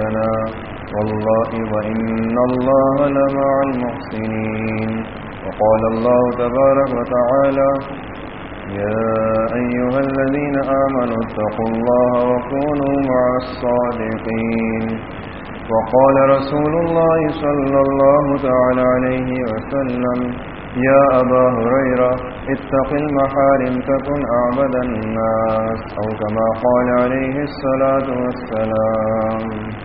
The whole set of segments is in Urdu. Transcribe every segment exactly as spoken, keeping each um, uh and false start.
لنا والله وإن الله لمع المحسنين. وقال الله تبارك وتعالى يا أيها الذين آمنوا اتقوا الله وكونوا مع الصادقين. وقال رسول الله صلى الله تعالى عليه وسلم يا أبا هريرة اتق المحارم تكن أعبد الناس أو كما قال عليه الصلاة والسلام.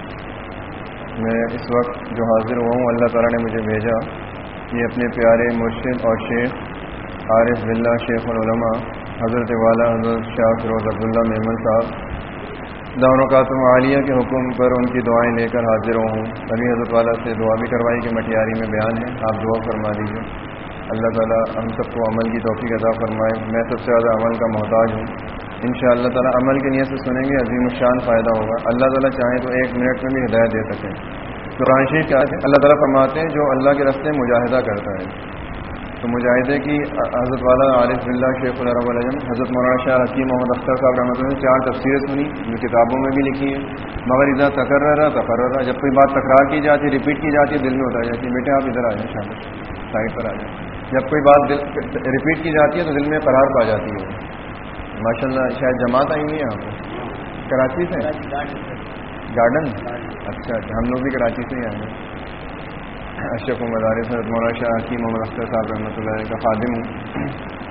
میں اس وقت جو حاضر ہوا ہوں اللہ تعالیٰ نے مجھے بھیجا یہ اپنے پیارے مرشد اور شیخ عارف باللہ شیخ العلماء حضرت والا حضرت شاہ فیروز عبداللہ میمن صاحب دعوتم عالیہ کے حکم پر ان کی دعائیں لے کر حاضر ہوں. ابھی حضرت والا سے دعا بھی کروائی کہ مٹیاری میں بیان ہے, آپ دعا فرما دیجیے. اللہ تعالیٰ ہم سب کو عمل کی توفیق عطا فرمائے. میں سب سے زیادہ عمل کا محتاج ہوں. انشاءاللہ اللہ تعالیٰ عمل کی نیت سے سنیں گے عظیم الشان فائدہ ہوگا. اللہ تعالیٰ چاہیں تو ایک منٹ میں بھی ہدایت دے سکیں. قرآن شریف کیا ہے؟ اللہ تعالیٰ فرماتے ہیں جو اللہ کے راستے مجاہدہ کرتا ہے. تو مجاہدے کی حضرت والا عارف باللہ شیخ العرب العجم حضرت مولانا شاہ حکیم محمد اختر صاحب رحمۃ اللہ نے چار تفسیریں سنی جو کتابوں میں بھی لکھی ہیں. مگر اذا تکرر تکرر جب کوئی بات تکرار کی جاتی ہے ریپیٹ کی جاتی ہے دل میں اتر جاتی ہے. بیٹے آپ ادھر آ جائیں شامل سائڈ پر آ جائیں. جب کوئی بات دل ریپیٹ کی جاتی ہے تو دل میں قرار پا جاتی ہے. ماشاء اللہ شاید جماعت آئی ہوئی ہے آپ کو کراچی سے گارڈن. اچھا اچھا ہم لوگ بھی کراچی سے ہی آئے ہیں. اشرف مدارس حضرت مولانا شاہ حکیم محمد اختر صاحب رحمۃ اللہ علیہ کا خادم ہوں.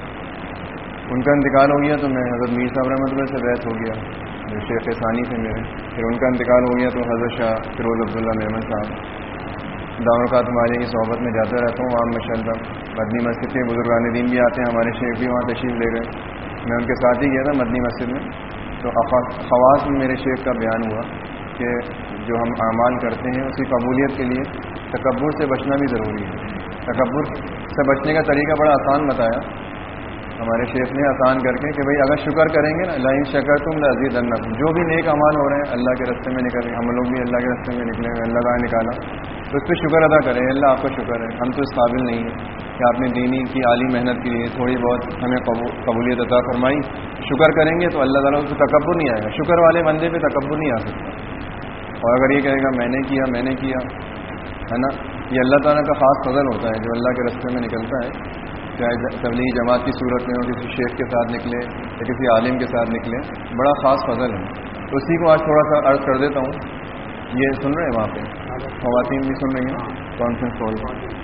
ان کا انتقال ہو گیا تو میں حضرت میر صاحب رحمۃ اللہ سے بیعت ہو گیا جو شیخ ثانی تھے میرے. پھر ان کا انتقال ہو گیا تو حضرت شاہ فیروز عبداللہ میمن صاحب دعوت مالیہ کی صحبت میں جاتا رہتا ہوں. وہاں ماشاء اللہ مدنی مسجد کے بزرگان دین بھی آتے ہیں. ہمارے شیخ بھی وہاں تشریف لے گئے. میں ان کے ساتھ ہی گیا تھا مدنی مسجد میں. تو خواص میں میرے شیخ کا بیان ہوا کہ جو ہم اعمال کرتے ہیں اسی قبولیت کے لیے تکبر سے بچنا بھی ضروری ہے. تکبر سے بچنے کا طریقہ بڑا آسان بتایا ہمارے شیخ نے, آسان کر کے کہ بھئی اگر شکر کریں گے نا لئن شکرتم لازیدنکم. جو بھی نیک اعمال ہو رہے ہیں اللہ کے راستے میں نکل رہے ہیں, ہم لوگ بھی اللہ کے راستے میں نکلے ہوئے, اللہ تعالیٰ نکالا تو اس پہ شکر ادا کریں. اللہ آپ کا شکر ہے, ہم تو اس قابل نہیں ہیں کہ آپ نے دینی کی عالی محنت کے لیے تھوڑی بہت ہمیں قبولیت عطا فرمائی. شکر کریں گے تو اللہ تعالیٰ کو تکبر نہیں آئے گا. شکر والے بندے پہ تکبر نہیں آ سکتا. اور اگر یہ کہے گا میں نے کیا میں نے کیا ہے نا, یہ اللہ تعالیٰ کا خاص فضل ہوتا ہے جو اللہ کے راستے میں نکلتا ہے. چاہے تبلیغی جماعت کی صورت میں ہو, کسی شیخ کے ساتھ نکلے یا کسی عالم کے ساتھ نکلے, بڑا خاص فضل ہے. تو اسی کو آج تھوڑا سا عرض کر دیتا ہوں. یہ سن رہے ہیں وہاں پہ خواتین بھی سن رہی ہیں کانفرنس کال.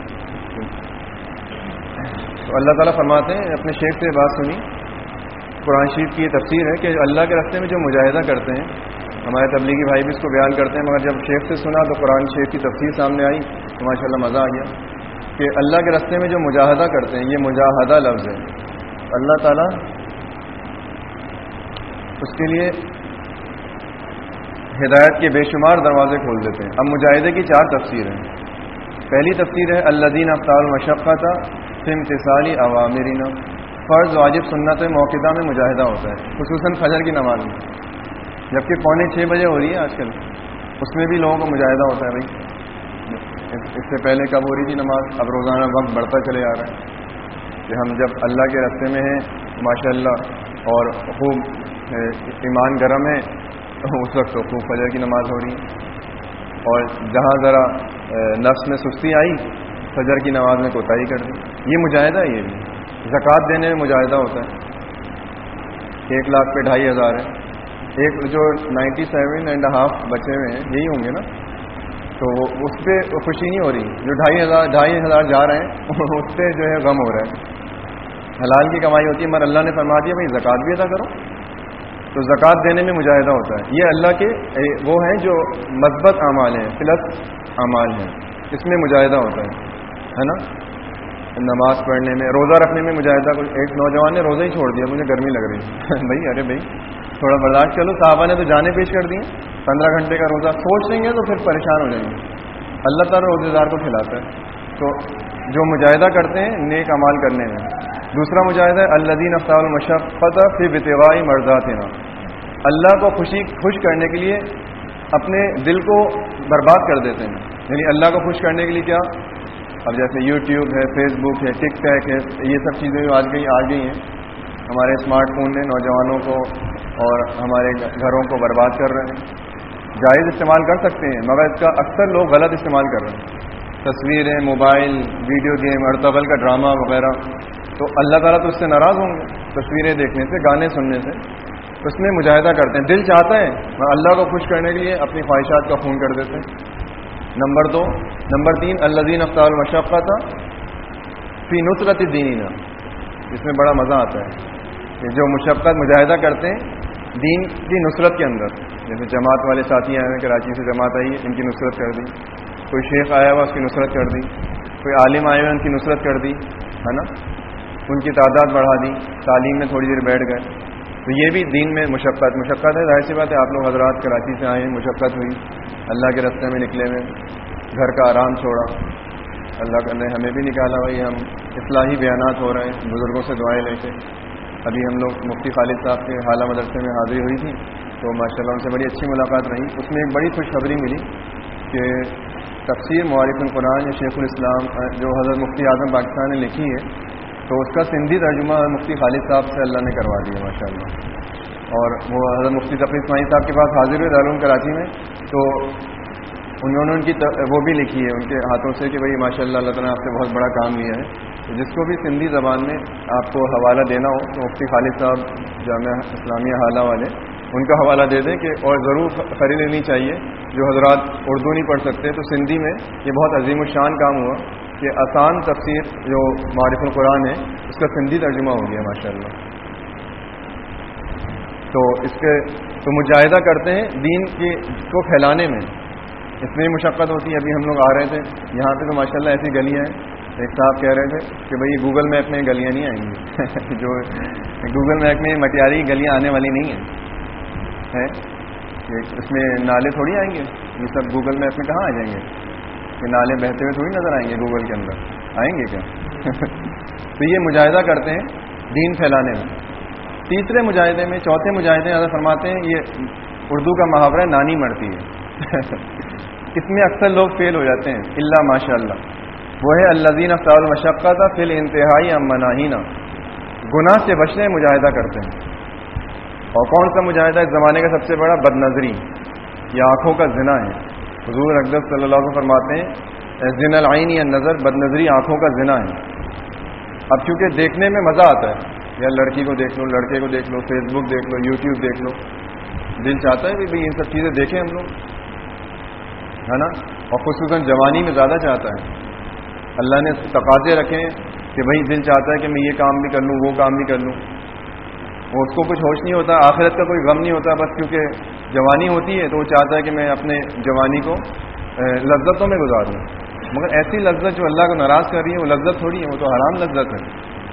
تو اللہ تعالیٰ فرماتے ہیں اپنے شیخ سے بات سنی. قرآن شریف کی یہ تفسیر ہے کہ اللہ کے راستے میں جو مجاہدہ کرتے ہیں, ہمارے تبلیغی بھائی بھی اس کو بیان کرتے ہیں, مگر جب شیخ سے سنا تو قرآن شریف کی تفسیر سامنے آئی تو ماشاء اللہ مزہ آ گیا کہ اللہ کے راستے میں جو مجاہدہ کرتے ہیں, یہ مجاہدہ لفظ ہے. اللہ تعالیٰ اس کے لیے ہدایت کے بے شمار دروازے کھول دیتے ہیں. اب مجاہدے کی چار تفسیر ہیں. پہلی تفسیر ہے الذین افطار المشقۃ فی امتثال اوامرنا. فرض واجب سنت موقدہ میں مجاہدہ ہوتا ہے, خصوصاً فجر کی نماز میں, جبکہ پونے چھ بجے ہو رہی ہے آج کل, اس میں بھی لوگوں کو مجاہدہ ہوتا ہے. بھائی اس سے پہلے کب ہو رہی تھی نماز, اب روزانہ وقت بڑھتا چلے آ رہا ہے کہ ہم جب اللہ کے راستے میں ہیں ماشاء اللہ اور خوب ایمان گرم ہے اس وقت تو خوب فجر کی نماز ہو رہی ہے. اور جہاں ذرا نفس میں سستی آئی فجر کی نماز میں کوتاہی کر دی. یہ مجاہدہ ہے. یہ بھی زکوٰۃ دینے میں مجاہدہ ہوتا ہے. ایک لاکھ پہ ڈھائی ہزار ہے. ایک جو نائنٹی سیون اینڈ ہاف بچے ہوئے ہیں یہی ہوں گے نا, تو اس پہ خوشی نہیں ہو رہی. جو ڈھائی ہزار ڈھائی ہزار جا رہے ہیں اس پہ جو ہے غم ہو رہا ہے. حلال کی کمائی ہوتی ہے, مگر اللہ نے فرما دیا بھائی زکوٰۃ بھی ادا کرو. تو زکوٰۃ دینے میں مجاہدہ ہوتا ہے. یہ اللہ کے وہ ہیں جو مثبت اعمال ہیں, پلس اعمال ہیں, اس میں مجاہدہ ہوتا ہے نا. نماز پڑھنے میں, روزہ رکھنے میں مجاہدہ. ایک نوجوان نے روزہ ہی چھوڑ دیا, مجھے گرمی لگ رہی ہے. بھائی ارے بھائی تھوڑا برداشت کرو, صحابہ نے تو جانیں پیش کر دی. پندرہ گھنٹے کا روزہ سوچ لیں گے تو پھر پریشان ہو جائیں گے. اللہ تعالیٰ روزے دار کو کھلاتا ہے. تو جو مجاہدہ کرتے ہیں نیک اعمال کرنے میں. دوسرا مجاہدہ ہے الذین افطار المشقۃ فی ابتغاء مرضاتنا. اللہ کو خوشی خوش کرنے کے لیے اپنے دل کو برباد کر دیتے ہیں. یعنی اللہ کو خوش کرنے کے لیے کیا, اب جیسے یوٹیوب ہے, فیس بک ہے, ٹک ٹاک ہے, یہ سب چیزیں آج گئی آ گئی ہیں. ہمارے اسمارٹ فون نے نوجوانوں کو اور ہمارے گھروں کو برباد کر رہے ہیں. جائز استعمال کر سکتے ہیں، مگر اس کا اکثر لوگ غلط استعمال کر رہے ہیں، تصویریں، موبائل، ویڈیو گیم، ارطغرل کا ڈرامہ وغیرہ. تو اللہ تعالیٰ تو اس سے ناراض ہوں گے، تصویریں دیکھنے سے، گانے سننے سے. اس میں مجاہدہ کرتے ہیں، دل چاہتا ہے اللہ کو خوش کرنے کے لیے اپنی خواہشات کا خون کر دیتے ہیں. نمبر دو نمبر تین الذین اختاروا المشقۃ فی نصرۃ دیننا. اس میں بڑا مزہ آتا ہے کہ جو مشقت مجاہدہ کرتے ہیں دین کی نصرت کے اندر. جیسے جماعت والے ساتھی آئے ہیں، کراچی سے جماعت آئی ہے، ان کی نصرت کر دی. کوئی شیخ آیا ہوا، اس کی نصرت کر دی. کوئی عالم آئے ہوئے، ان کی نصرت کر دی، ہے نا، ان کی تعداد بڑھا دی، تعلیم میں تھوڑی دیر بیٹھ گئے. تو یہ بھی دین میں مشقت مشقت ہے. ظاہر سی بات ہے، آپ لوگ حضرات کراچی سے آئے ہیں، مشقت ہوئی، اللہ کے راستے میں نکلے ہوئے، گھر کا آرام چھوڑا، اللہ نے ہمیں بھی نکالا. بھائی ہم اصلاحی بیانات ہو رہے ہیں، بزرگوں سے دعائیں لے کے. ابھی ہم لوگ مفتی خالد صاحب کے حالہ مدرسے میں حاضری ہوئی تھی، تو ماشاء اللہ ان سے بڑی اچھی ملاقات رہی. اس میں ایک بڑی خوشخبری ملی کہ تفسیر معارف القرآن یا شیخ الاسلام جو حضرت مفتی اعظم پاکستان نے لکھی ہے، تو اس کا سندھی ترجمہ مفتی خالد صاحب سے اللہ نے کروا دیا ماشاء اللہ. اور وہ حضرت مفتی تقی اسماعیل صاحب کے پاس حاضر ہوئے دارالعلوم کراچی میں، تو انہوں نے ان کی وہ بھی لکھی ہے ان کے ہاتھوں سے کہ بھائی ماشاء اللہ اللہ تعالیٰ نے آپ سے بہت بڑا کام لیا ہے. تو جس کو بھی سندھی زبان میں آپ کو حوالہ دینا ہو تو مفتی خالد صاحب جامعہ اسلامیہ حالہ والے ان کا حوالہ دے دیں، کہ اور ضرور خرید لینی چاہیے. جو حضرات اردو نہیں پڑھ سکتے تو سندھی میں یہ بہت عظیم الشان کام ہوا کہ آسان تفسیر جو معارف القرآن ہے اس کا سندھی ترجمہ ہو گیا ماشاء اللہ. تو اس کے تو مجاہدہ کرتے ہیں دین کی کو پھیلانے میں، اس میں مشقت ہوتی ہے. ابھی ہم لوگ آ رہے تھے یہاں پہ تو ماشاء اللہ ایسی گلیاں ہیں، ایک صاحب کہہ رہے تھے کہ بھئی گوگل میپ میں گلیاں نہیں آئیں گی جو گوگل میپ میں مٹیاری گلیاں آنے والی نہیں ہیں، اس میں نالے تھوڑی آئیں گے، یہ سب گوگل میپ میں کہاں آ جائیں گے؟ کہ نالے بہتے ہوئے تھوڑی نظر آئیں گے گوگل کے اندر، آئیں گے کیا؟ تو یہ مجاہدہ کرتے ہیں دین پھیلانے میں. تیسرے مجاہدے میں چوتھے مجاہدے حضرت فرماتے ہیں یہ اردو کا محاورہ نانی مرتی ہے اس میں اکثر لوگ فیل ہو جاتے ہیں الا ماشاء اللہ. وہ ہے الذین اختاروا المشقۃ فی الانتہاء عن مناہینا. گناہ سے بچنے مجاہدہ کرتے ہیں. اور کون سا مجاہدہ؟ اس زمانے کا سب سے بڑا بد نظری یا آنکھوں کا زنا ہے. حضور اقدس صلی اللہ علیہ وسلم فرماتے ہیں زنا العین یا نظر، بد نظری آنکھوں کا زنا ہے. اب چونکہ دیکھنے میں مزہ آتا ہے، یا لڑکی کو دیکھ لو، لڑکے کو دیکھ لو، فیس بک دیکھ لو، یوٹیوب دیکھ لو، دل چاہتا ہے کہ بھائی ان سب چیزیں دیکھیں ہم لوگ، ہے نا. اور خصوصاً جوانی میں زیادہ چاہتا ہے. اللہ نے تقاضے رکھے کہ بھائی دل چاہتا ہے کہ میں یہ کام بھی کر لوں، وہ کام بھی کر لوں. وہ اس کو کچھ ہوش نہیں ہوتا، آخرت کا کوئی غم نہیں ہوتا، بس کیونکہ جوانی ہوتی ہے تو وہ چاہتا ہے کہ میں اپنے جوانی کو لذتوں میں گزاروں. مگر ایسی لذت جو اللہ کو ناراض کر رہی ہے وہ لذت تھوڑی ہے، وہ تو حرام لذت ہے.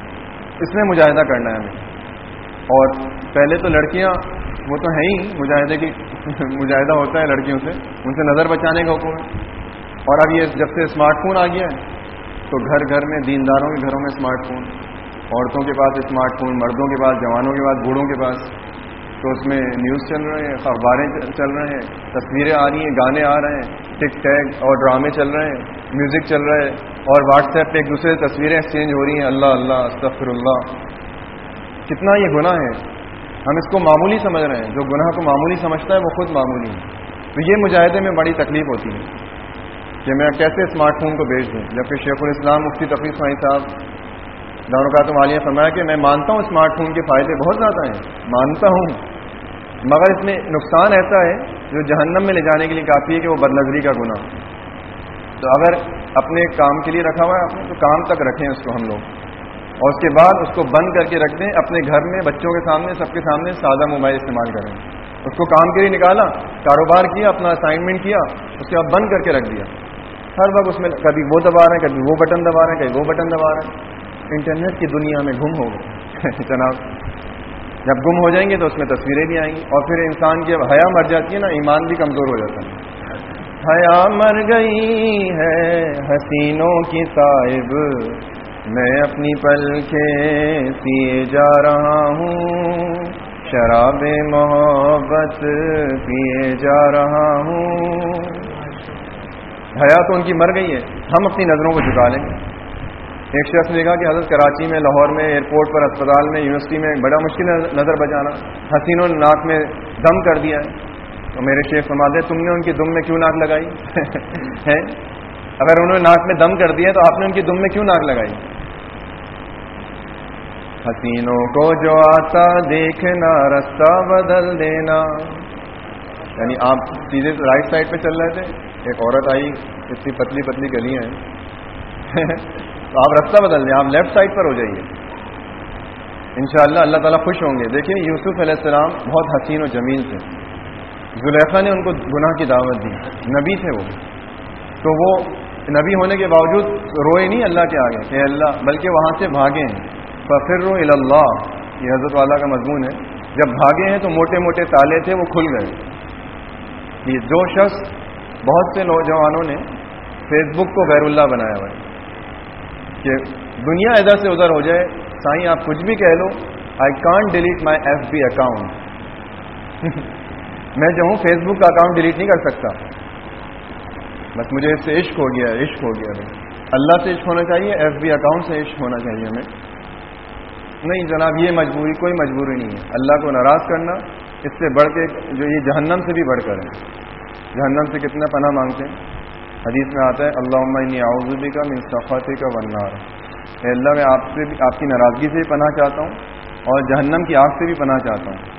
اس میں مجاہدہ کرنا ہے ہمیں. اور پہلے تو لڑکیاں وہ تو ہیں ہی مجاہدے کی مجاہدہ ہوتا ہے لڑکیوں سے، ان سے نظر بچانے کا حکم ہے. اور اب یہ جب سے اسمارٹ فون آ گیا ہے تو گھر گھر میں دینداروں کے گھروں میں اسمارٹ فون، عورتوں کے پاس اسمارٹ فون، مردوں کے پاس، جوانوں کے پاس، بوڑھوں کے پاس. تو اس میں نیوز چل رہے ہیں، اخباریں چل رہے ہیں، تصویریں آ رہی ہیں، گانے آ رہے ہیں، ٹک ٹیک اور ڈرامے چل رہے ہیں، میوزک چل رہا ہے، اور واٹس ایپ پہ ایک دوسرے سے تصویریں ایکسچینج ہو رہی ہیں. اللہ اللہ استغفر اللہ. کتنا یہ گناہ ہے، ہم اس کو معمولی سمجھ رہے ہیں. جو گناہ کو معمولی سمجھتا ہے وہ خود معمولی ہے. تو یہ مجاہدے میں بڑی تکلیف ہوتی ہے کہ میں کیسے اسمارٹ فون کو بیچ دوں. جبکہ شیخ الاسلام مفتی تقی اسماعیل صاحب دارالقاتم عالیہ فرمایا کہ میں مانتا ہوں اسمارٹ فون کے فائدے بہت زیادہ ہیں، مانتا ہوں، مگر اس میں نقصان ایسا ہے جو جہنم میں لے جانے کے لیے کافی ہے کہ وہ بد نظری کا گناہ. تو اگر اپنے کام کے لیے رکھا ہوا ہے اپنے تو کام تک رکھیں اس کو ہم لوگ، اور اس کے بعد اس کو بند کر کے رکھ دیں اپنے گھر میں، بچوں کے سامنے، سب کے سامنے سادہ موبائل استعمال کریں. اس کو کام کے لیے نکالا، کاروبار کیا، اپنا اسائنمنٹ کیا، اس کے بعد بند کر کے رکھ دیا. ہر وقت اس میں کبھی وہ دبا رہے ہیں، کبھی وہ بٹن دبا رہے ہیں، کبھی وہ بٹن دبا رہے ہیں. انٹرنیٹ کی دنیا میں گم ہو گئے جناب. جب گم ہو جائیں گے تو اس میں تصویریں بھی آئیں گی، اور پھر انسان کی حیا مر جاتی ہے نا، ایمان بھی کمزور ہو جاتا ہے. حیا مر گئی ہے حسینوں کی صاحب، میں اپنی پلکیں سیے جا رہا ہوں، شراب محبت پیے جا رہا ہوں. حیا تو ان کی مر گئی ہے، ہم اپنی نظروں کو جھکا لیں گے. ایک شخص نے کہا کہ حضرت کراچی میں، لاہور میں، ایئرپورٹ پر، اسپتال میں، یونیورسٹی میں بڑا مشکل ہے نظر بچانا، حسینوں نے ناک میں دم کر دیا ہے. تو میرے شیخ فرماتے ہیں تم نے ان کی دم میں کیوں ناک لگائی ہے؟ اگر انہوں نے ناک میں دم کر دیا تو آپ نے ان کی دم میں کیوں ناک لگائی؟ حسینوں کو جو آتا دیکھنا رستہ بدل دینا، یعنی آپ سیدھے رائٹ سائڈ پہ چل رہے تھے، ایک عورت آئی، اتنی پتلی پتلی گلیاں ہیں تو آپ رستہ بدل دیں، آپ لیفٹ سائڈ پر ہو جائیے، انشاءاللہ اللہ تعالیٰ خوش ہوں گے۔ دیکھیں یوسف علیہ السلام بہت حسین و جمیل تھے، زلیخا نے ان کو گناہ کی دعوت دی، نبی تھے وہ، تو وہ نبی ہونے کے باوجود روئے نہیں اللہ کے آگے کہ اللہ، بلکہ وہاں سے بھاگے ہیں، فَفِرُّوا إِلَى اللَّهِ، یہ حضرت والا کا مضمون ہے، جب بھاگے ہیں تو موٹے موٹے تالے تھے وہ کھل گئے۔ یہ جو شخص، بہت سے نوجوانوں نے فیس بک کو غیر اللہ بنایا ہوا ہے کہ دنیا ادھر سے ادھر ہو جائے، سائیں آپ کچھ بھی کہہ لو، I can't delete my FB بی اکاؤنٹ میں جو ہوں فیس بک کا اکاؤنٹ ڈیلیٹ نہیں کر سکتا، بس مجھے اس سے عشق ہو گیا عشق ہو گیا بھائی۔ اللہ سے عشق ہونا چاہیے، ایف بی اکاؤنٹ سے عشق ہونا چاہیے ہمیں نہیں جناب، یہ مجبوری کوئی مجبوری نہیں ہے۔ اللہ کو ناراض کرنا اس سے بڑھ کے، جو یہ جہنم سے بھی بڑھ کر ہے، جہنم سے کتنا پناہ مانگتے ہیں، حدیث میں آتا ہے اللہم انی اعوذ بک من سخطک والنار، اے اللہ میں آپ سے بھی، آپ کی ناراضگی سے بھی پناہ چاہتا ہوں اور جہنم کی آگ سے بھی پناہ چاہتا ہوں۔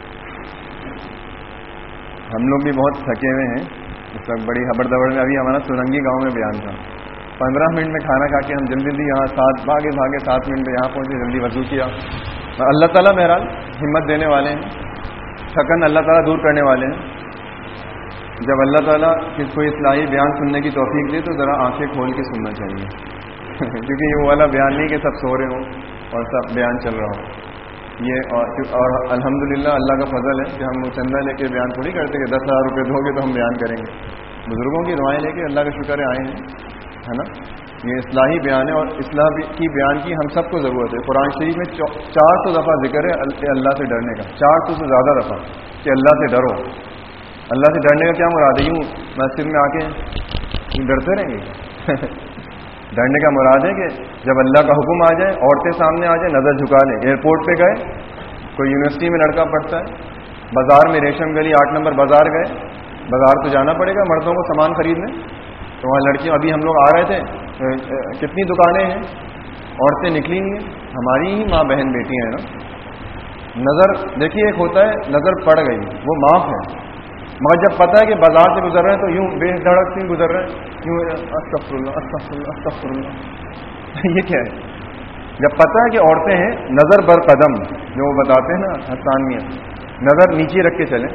ہم لوگ بھی بہت تھکے ہوئے ہیں اس وقت، بڑی ہبڑ دبڑ میں، ابھی ہمارا سرنگی گاؤں میں بیان تھا، پندرہ منٹ میں کھانا کھا کے ہم جلدی جلدی یہاں سات بھاگے بھاگے سات منٹ میں یہاں پہنچے، جلدی وضو کیا۔ اللہ تعالیٰ بہرحال ہمت دینے والے ہیں، تھکن اللہ تعالیٰ دور کرنے والے ہیں۔ جب اللہ تعالیٰ کس کوئی اصلاحی بیان سننے کی توفیق دے تو ذرا آنکھیں کھول کے سننا چاہیے کیونکہ یہ وہ والا بیان نہیں کہ سب سو رہے ہوں اور سب بیان چل رہا ہو یہ، اور, اور الحمدللہ اللہ کا فضل ہے کہ ہم چندہ لے کے بیان تھوڑی کرتے کہ دس ہزار روپے دو گے تو ہم بیان کریں گے، بزرگوں کی دعائیں لے کے اللہ کا شکر ہے آئے ہیں، ہے نا۔ یہ اصلاحی بیان ہے اور اصلاح کی بیان کی ہم سب کو ضرورت ہے۔ قرآن شریف میں چار سو دفعہ ذکر ہے اللہ سے ڈرنے کا، چار سو سے زیادہ دفعہ کہ اللہ سے ڈرو۔ اللہ سے ڈرنے کا کیا مراد ہے؟ یوں مسجد میں آ کے ڈرتے رہیں گے ڈرنے کا مراد ہے کہ جب اللہ کا حکم آ جائے، عورتیں سامنے آ جائیں، نظر جھکا لیں۔ ایئرپورٹ پہ گئے، کوئی یونیورسٹی میں لڑکا پڑھتا ہے، بازار میں ریشم گلی آٹھ نمبر بازار گئے، بازار تو جانا پڑے گا مردوں کو سامان خریدنے، تو وہاں لڑکیاں، ابھی ہم لوگ آ رہے تھے، کتنی دکانیں ہیں، عورتیں نکلی نہیں ہیں، ہماری ہی ماں بہن بیٹیاں ہیں نا۔ نظر دیکھیے، ایک ہوتا ہے نظر پڑ گئی، وہ معاف ہے، مگر جب پتہ ہے کہ بازار سے گزر رہے ہیں تو یوں بے دھڑک سے گزر رہے ہیں، یوں استغفر اللہ استغفر اللہ استغفر اللہ یہ کیا ہے؟ جب پتہ ہے کہ عورتیں ہیں، نظر بر قدم، جو وہ بتاتے ہیں نا حسان میاں، نظر نیچے رکھ کے چلیں۔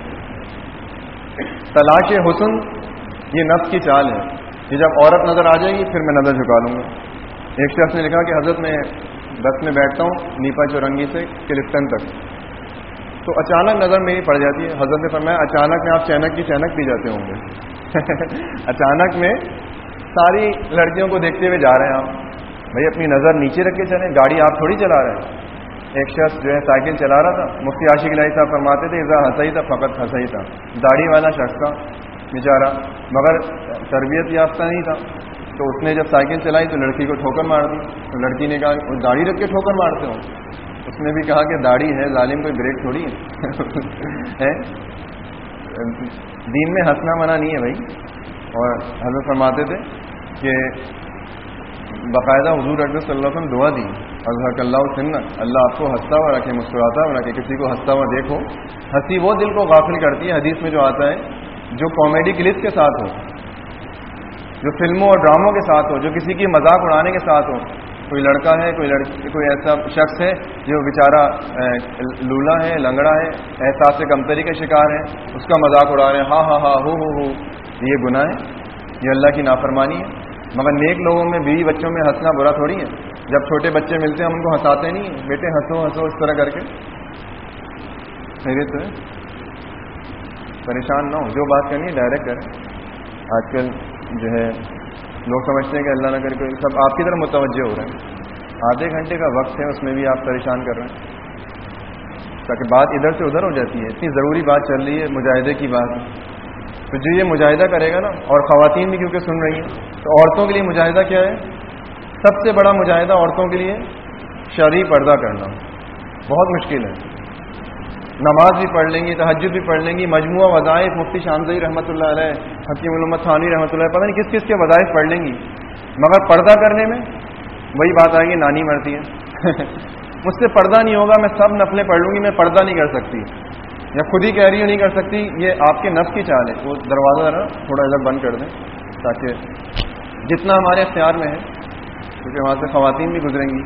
تلاش حسن یہ نفس کی چال ہے کہ جب عورت نظر آ جائے گی پھر میں نظر جھکا لوں گا۔ ایک شخص نے لکھا کہ حضرت میں بس میں بیٹھتا ہوں نیپا چورنگی سے کلفٹن تک، تو اچانک نظر میری پڑ جاتی ہے۔ حضرت نے فرمایا اچانک میں آپ چینک کی چینک پی جاتے ہوں گے اچانک میں ساری لڑکیوں کو دیکھتے ہوئے جا رہے ہیں آپ، بھائی اپنی نظر نیچے رکھ کے چلیں، گاڑی آپ تھوڑی چلا رہے ہیں۔ ایک شخص جو ہے سائیکل چلا رہا تھا، مفتی عاشق الہی صاحب فرماتے تھے اذا ہنسا ہی تھا فقط ہنسا ہی تھا، داڑھی والا شخص تھا بیچارہ، مگر تربیت یافتہ نہیں تھا، تو اس نے جب سائیکل چلائی تو لڑکی کو ٹھوکر مار دی، تو لڑکی نے کہا داڑھی رکھ کے ٹھوکر مارتے ہو؟ اس نے بھی کہا کہ داڑھی ہے، ظالم کوئی بریک تھوڑی ہے دین میں ہنسنا منع نہیں ہے بھائی۔ اور حضرت فرماتے تھے کہ باقاعدہ حضور اکرم صلی اللہ علیہ وسلم دعا دی، اضحک اللہ سنہ، اللہ آپ کو ہنستا ہوا رکھے، مسکراتا ہوا رکھے، کسی کو ہنستا ہوا دیکھو۔ ہنسی وہ دل کو غافل کرتی ہے، حدیث میں جو آتا ہے، جو کامیڈی کلپ کے ساتھ ہو، جو فلموں اور ڈراموں کے ساتھ ہو، جو کسی کی مذاق اڑانے کے ساتھ ہو۔ کوئی لڑکا ہے، کوئی لڑکی، کوئی ایسا شخص ہے جو بیچارہ لولا ہے، لنگڑا ہے، احساس سے کمتری کا شکار ہے، اس کا مذاق اڑا رہے ہیں، ہاں ہاں ہاں ہو ہو ہو، یہ گناہ ہے، یہ اللہ کی نافرمانی ہے۔ مگر نیک لوگوں میں، بیوی بچوں میں ہنسنا برا تھوڑی ہے۔ جب چھوٹے بچے ملتے ہیں ہم ان کو ہنساتے نہیں ہیں، بیٹے ہنسو ہنسو اس طرح کر کے، خیریت ہے، پریشان نہ ہو، جو بات کرنی ہے ڈائریکٹ کریں۔ آج کل جو ہے لوگ سمجھتے ہیں کہ اللہ نہ کرے کوئی، سب آپ کی طرف متوجہ ہو رہے ہیں، آدھے گھنٹے کا وقت ہے، اس میں بھی آپ پریشان کر رہے ہیں، تاکہ بات ادھر سے ادھر ہو جاتی ہے۔ اتنی ضروری بات چل رہی ہے، مجاہدے کی بات، تو جو یہ مجاہدہ کرے گا نا، اور خواتین بھی کیونکہ سن رہی ہیں، تو عورتوں کے لیے مجاہدہ کیا ہے؟ سب سے بڑا مجاہدہ عورتوں کے لیے شرعی پردہ کرنا، بہت مشکل ہے۔ نماز بھی پڑھ لیں گی، تہجد بھی پڑھ لیں گی، مجموعہ وظائف مفتی شامزئی رحمۃ اللہ علیہ، حکیم الامت تھانوی رحمۃ اللہ علیہ، پتہ نہیں کس کس کے وظائف پڑھ لیں گی، مگر پردہ کرنے میں وہی بات آئے گی نانی مرتی ہے مجھ سے پردہ نہیں ہوگا، میں سب نفلیں پڑھ لوں گی، میں پردہ نہیں کر سکتی، یا خود ہی کہہ رہی ہوں نہیں کر سکتی، یہ آپ کے نفس کی چال ہے. وہ دروازہ ذرا تھوڑا ادھر بند کر دیں تاکہ جتنا ہمارے اختیار میں ہے، کیونکہ وہاں سے خواتین بھی گزریں گی.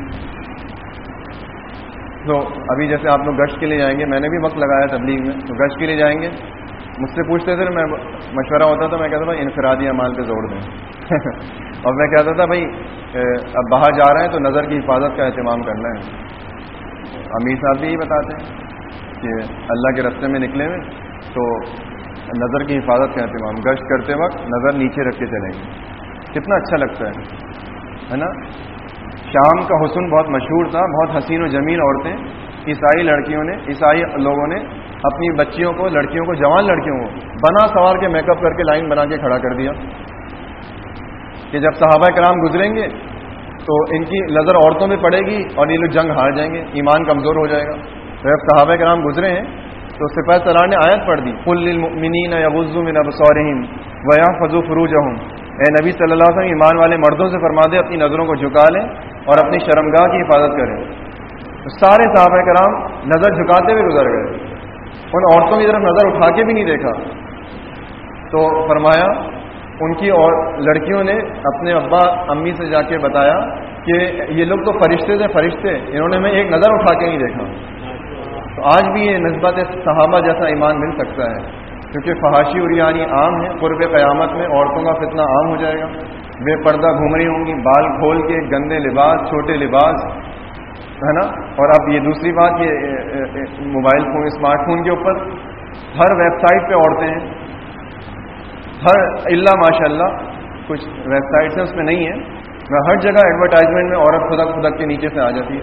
تو ابھی جیسے آپ لوگ گشت کے لیے جائیں گے، میں نے بھی وقت لگایا تبلیغ میں، تو گشت کے لیے جائیں گے، مجھ سے پوچھتے تھے، میں مشورہ ہوتا تھا، میں کہتا تھا انفرادی اعمال پہ زور دیں اور میں کہتا تھا بھائی اب باہر جا رہے ہیں تو نظر کی حفاظت کا اہتمام کرنا ہے. امیر صاحب بھی یہی بتاتے ہیں کہ اللہ کے راستے میں نکلے ہوئے تو نظر کی حفاظت کا اہتمام، گشت کرتے وقت نظر نیچے رکھ کے چلیں گے. کتنا اچھا لگتا ہے نا. شام کا حسن بہت مشہور تھا، بہت حسین و جمیل عورتیں، عیسائی لڑکیوں نے، عیسائی لوگوں نے اپنی بچیوں کو، لڑکیوں کو، جوان لڑکیوں کو بنا سوار کے میک اپ کر کے لائن بنا کے کھڑا کر دیا کہ جب صحابہ کرام گزریں گے تو ان کی نظر عورتوں میں پڑے گی اور یہ لوگ جنگ ہار جائیں گے، ایمان کمزور ہو جائے گا. تو جب صحابہ کرام گزرے ہیں تو سپاہ سالار نے آیت پڑھ دی، قل للمؤمنین یغضوا من ابصارہم ویحفظوا فروجہم. اے نبی صلی اللہ علیہ وسلم ایمان والے مردوں سے فرما دے اپنی نظروں کو جھکا لیں اور اپنی شرمگاہ کی حفاظت کریں. تو سارے صحابہ کرام نظر جھکاتے ہوئے گزر گئے، ان عورتوں کی طرف نظر اٹھا کے بھی نہیں دیکھا. تو فرمایا ان کی اور لڑکیوں نے اپنے ابا امی سے جا کے بتایا کہ یہ لوگ تو فرشتے تھے، فرشتے، انہوں نے میں ایک نظر اٹھا کے نہیں دیکھا. تو آج بھی یہ نسبت صحابہ جیسا ایمان مل سکتا ہے، کیونکہ فحاشی اور یعنی عام ہے. قرب قیامت میں عورتوں کا فتنہ عام ہو جائے گا، بے پردہ گھوم رہی ہوں گی، بال کھول کے، گندے لباس، چھوٹے لباس، ہے نا. اور اب یہ دوسری بات، یہ موبائل فون، اسمارٹ فون کے اوپر ہر ویب سائٹ پہ عورتیں ہیں، ہر اللہ ماشاء اللہ کچھ ویب سائٹس ہیں اس میں نہیں ہے، ہر جگہ ایڈورٹائزمنٹ میں عورت خدک خدک کے نیچے سے آ جاتی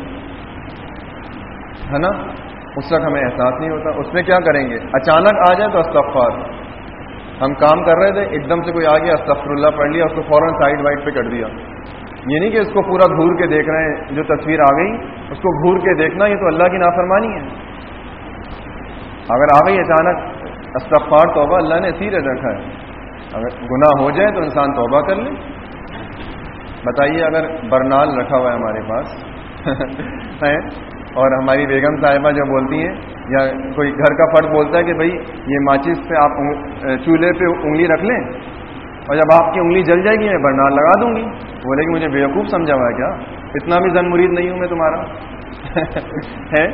ہے نا. اس وقت ہمیں احساس نہیں ہوتا. اس میں کیا کریں گے؟ اچانک آ جائے تو استغفار. ہم کام کر رہے تھے، ایک دم سے کوئی آ گیا، استغفر اللہ پڑھ لیا، اس کو فوراً سائڈ وائڈ پہ کر دیا. یہ نہیں کہ اس کو پورا گھور کے دیکھ رہے ہیں، جو تصویر آ گئی اس کو گھور کے دیکھنا، یہ تو اللہ کی نافرمانی ہے. اگر آ گئی اچانک استغفار، توبہ، اللہ نے اسی رکھا ہے. اگر گناہ ہو جائے تو انسان توبہ کر لے. بتائیے اگر برنال رکھا ہوا ہے ہمارے پاس ہے اور ہماری بیگم صاحبہ جو بولتی ہیں یا کوئی گھر کا فرد بولتا ہے کہ بھائی یہ ماچس پہ آپ چولہے پہ انگلی رکھ لیں اور جب آپ کی انگلی جل جائے گی میں برنال لگا دوں گی. بولے کہ مجھے بیوقوف سمجھا ہوا ہے کیا؟ اتنا بھی زن مرید نہیں ہوں میں تمہارا ہے.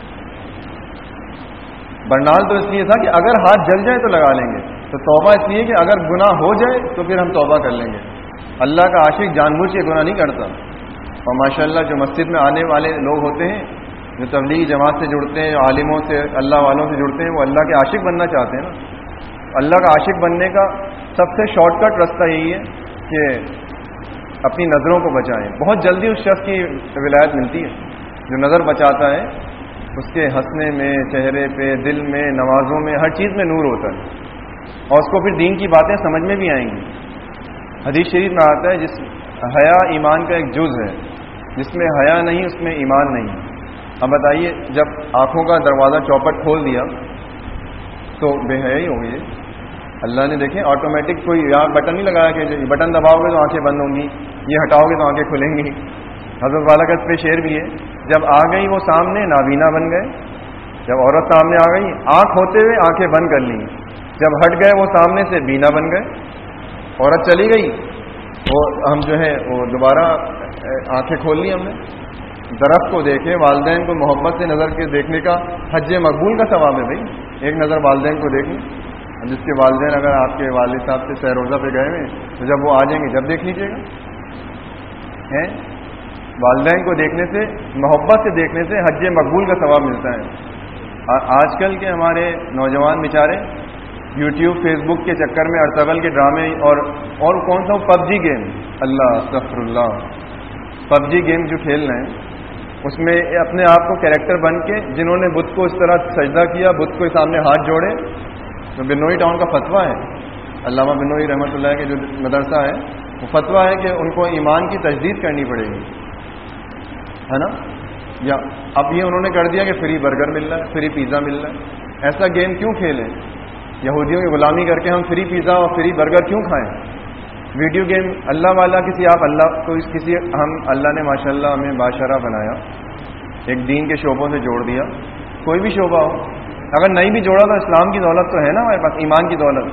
برنال تو اس لیے تھا کہ اگر ہاتھ جل جائے تو لگا لیں گے. تو توبہ اس لیے کہ اگر گناہ ہو جائے تو پھر ہم توبہ کر لیں گے. اللہ کا عاشق جان بوجھ کے گناہ نہیں کرتا. اور ماشاءاللہ جو مسجد میں آنے والے لوگ ہوتے ہیں، جو تبلیغی جماعت سے جڑتے ہیں، عالموں سے، اللہ والوں سے جڑتے ہیں، وہ اللہ کے عاشق بننا چاہتے ہیں نا. اللہ کا عاشق بننے کا سب سے شارٹ کٹ راستہ یہی ہے کہ اپنی نظروں کو بچائیں. بہت جلدی اس شخص کی ولایت ملتی ہے جو نظر بچاتا ہے. اس کے ہنسنے میں، چہرے پہ، دل میں، نمازوں میں، ہر چیز میں نور ہوتا ہے اور اس کو پھر دین کی باتیں سمجھ میں بھی آئیں گی. حدیث شریف میں آتا ہے جس حیا ایمان کا ایک جز ہے، جس میں حیا نہیں اس میں ایمان نہیں. اب بتائیے جب آنکھوں کا دروازہ چوپٹ کھول دیا تو بے حیائی ہو گئی. اللہ نے دیکھیں آٹومیٹک کوئی یہاں بٹن نہیں لگایا کہ بٹن دباؤ گے تو آنکھیں بند ہوں گی، یہ ہٹاؤ گے تو آنکھیں کھلیں گی. حضرت والا کا اس پہ شعر بھی ہے، جب آ گئی وہ سامنے نابینا بن گئے. جب عورت سامنے آ گئی آنکھ ہوتے ہوئے آنکھیں بند کر لیں، جب ہٹ گئے وہ سامنے سے بینا بن گئے. عورت چلی گئی وہ ہم جو ہے وہ دوبارہ آنکھیں کھول لی ہم نے. درخت کو دیکھے، والدین کو محبت سے نظر کے دیکھنے کا حج مقبول کا ثواب ہے بھائی. ایک نظر والدین کو دیکھیں، جس کے والدین اگر آپ کے والد صاحب سے سیر روزہ پہ گئے ہوئے تو جب وہ آ جائیں گے جب دیکھ لیجیے گا. والدین کو دیکھنے سے، محبت سے دیکھنے سے حج مقبول کا ثواب ملتا ہے. آج کل کے ہمارے نوجوان بیچارے یوٹیوب، فیس بک کے چکر میں ارطغرل کے ڈرامے اور اور کون سا پب جی گیم، اللہ استغفر اللہ، پب جی گیم جو کھیل رہے ہیں اس میں اپنے آپ کو کریکٹر بن کے، جنہوں نے بت کو اس طرح سجدہ کیا، بت کو سامنے ہاتھ جوڑے. تو بنوئی ٹاؤن کا فتویٰ ہے، علامہ بنوئی رحمۃ اللہ کے جو مدرسہ ہے وہ فتویٰ ہے کہ ان کو ایمان کی تجدید کرنی پڑے گی، ہے نا. یا اب یہ انہوں نے کر دیا کہ فری برگر مل رہا ہے، فری پیزا مل رہا ہے. ایسا گیم کیوں کھیلیں؟ یہودیوں کی غلامی کر کے ہم فری پیزا اور فری برگر کیوں کھائیں؟ ویڈیو گیم اللہ والا کسی آپ اللہ کو کسی ہم اللہ نے ماشاءاللہ ہمیں باشرہ بنایا، ایک دین کے شعبوں سے جوڑ دیا. کوئی بھی شعبہ ہو، اگر نہیں بھی جوڑا تو اسلام کی دولت تو ہے نا ہمارے پاس، ایمان کی دولت.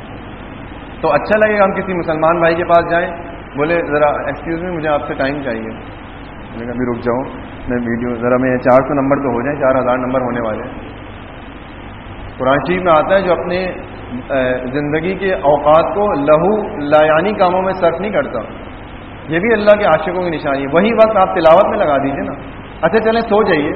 تو اچھا لگے گا ہم کسی مسلمان بھائی کے پاس جائیں، بولے ذرا ایکسکیوز می مجھے آپ سے ٹائم چاہیے. میں کہا ابھی رک جاؤ میں ویڈیو ذرا میں چار سو نمبر تو ہو جائیں، چار ہزار نمبر ہونے والے ہیں. قرآن شریف میں آتا ہے جو اپنے زندگی کے اوقات کو لہو لایانی کاموں میں صرف نہیں کرتا، یہ بھی اللہ کے عاشقوں کی نشانی ہے. وہی وقت آپ تلاوت میں لگا دیجیے نا. اچھا چلیں سو جائیے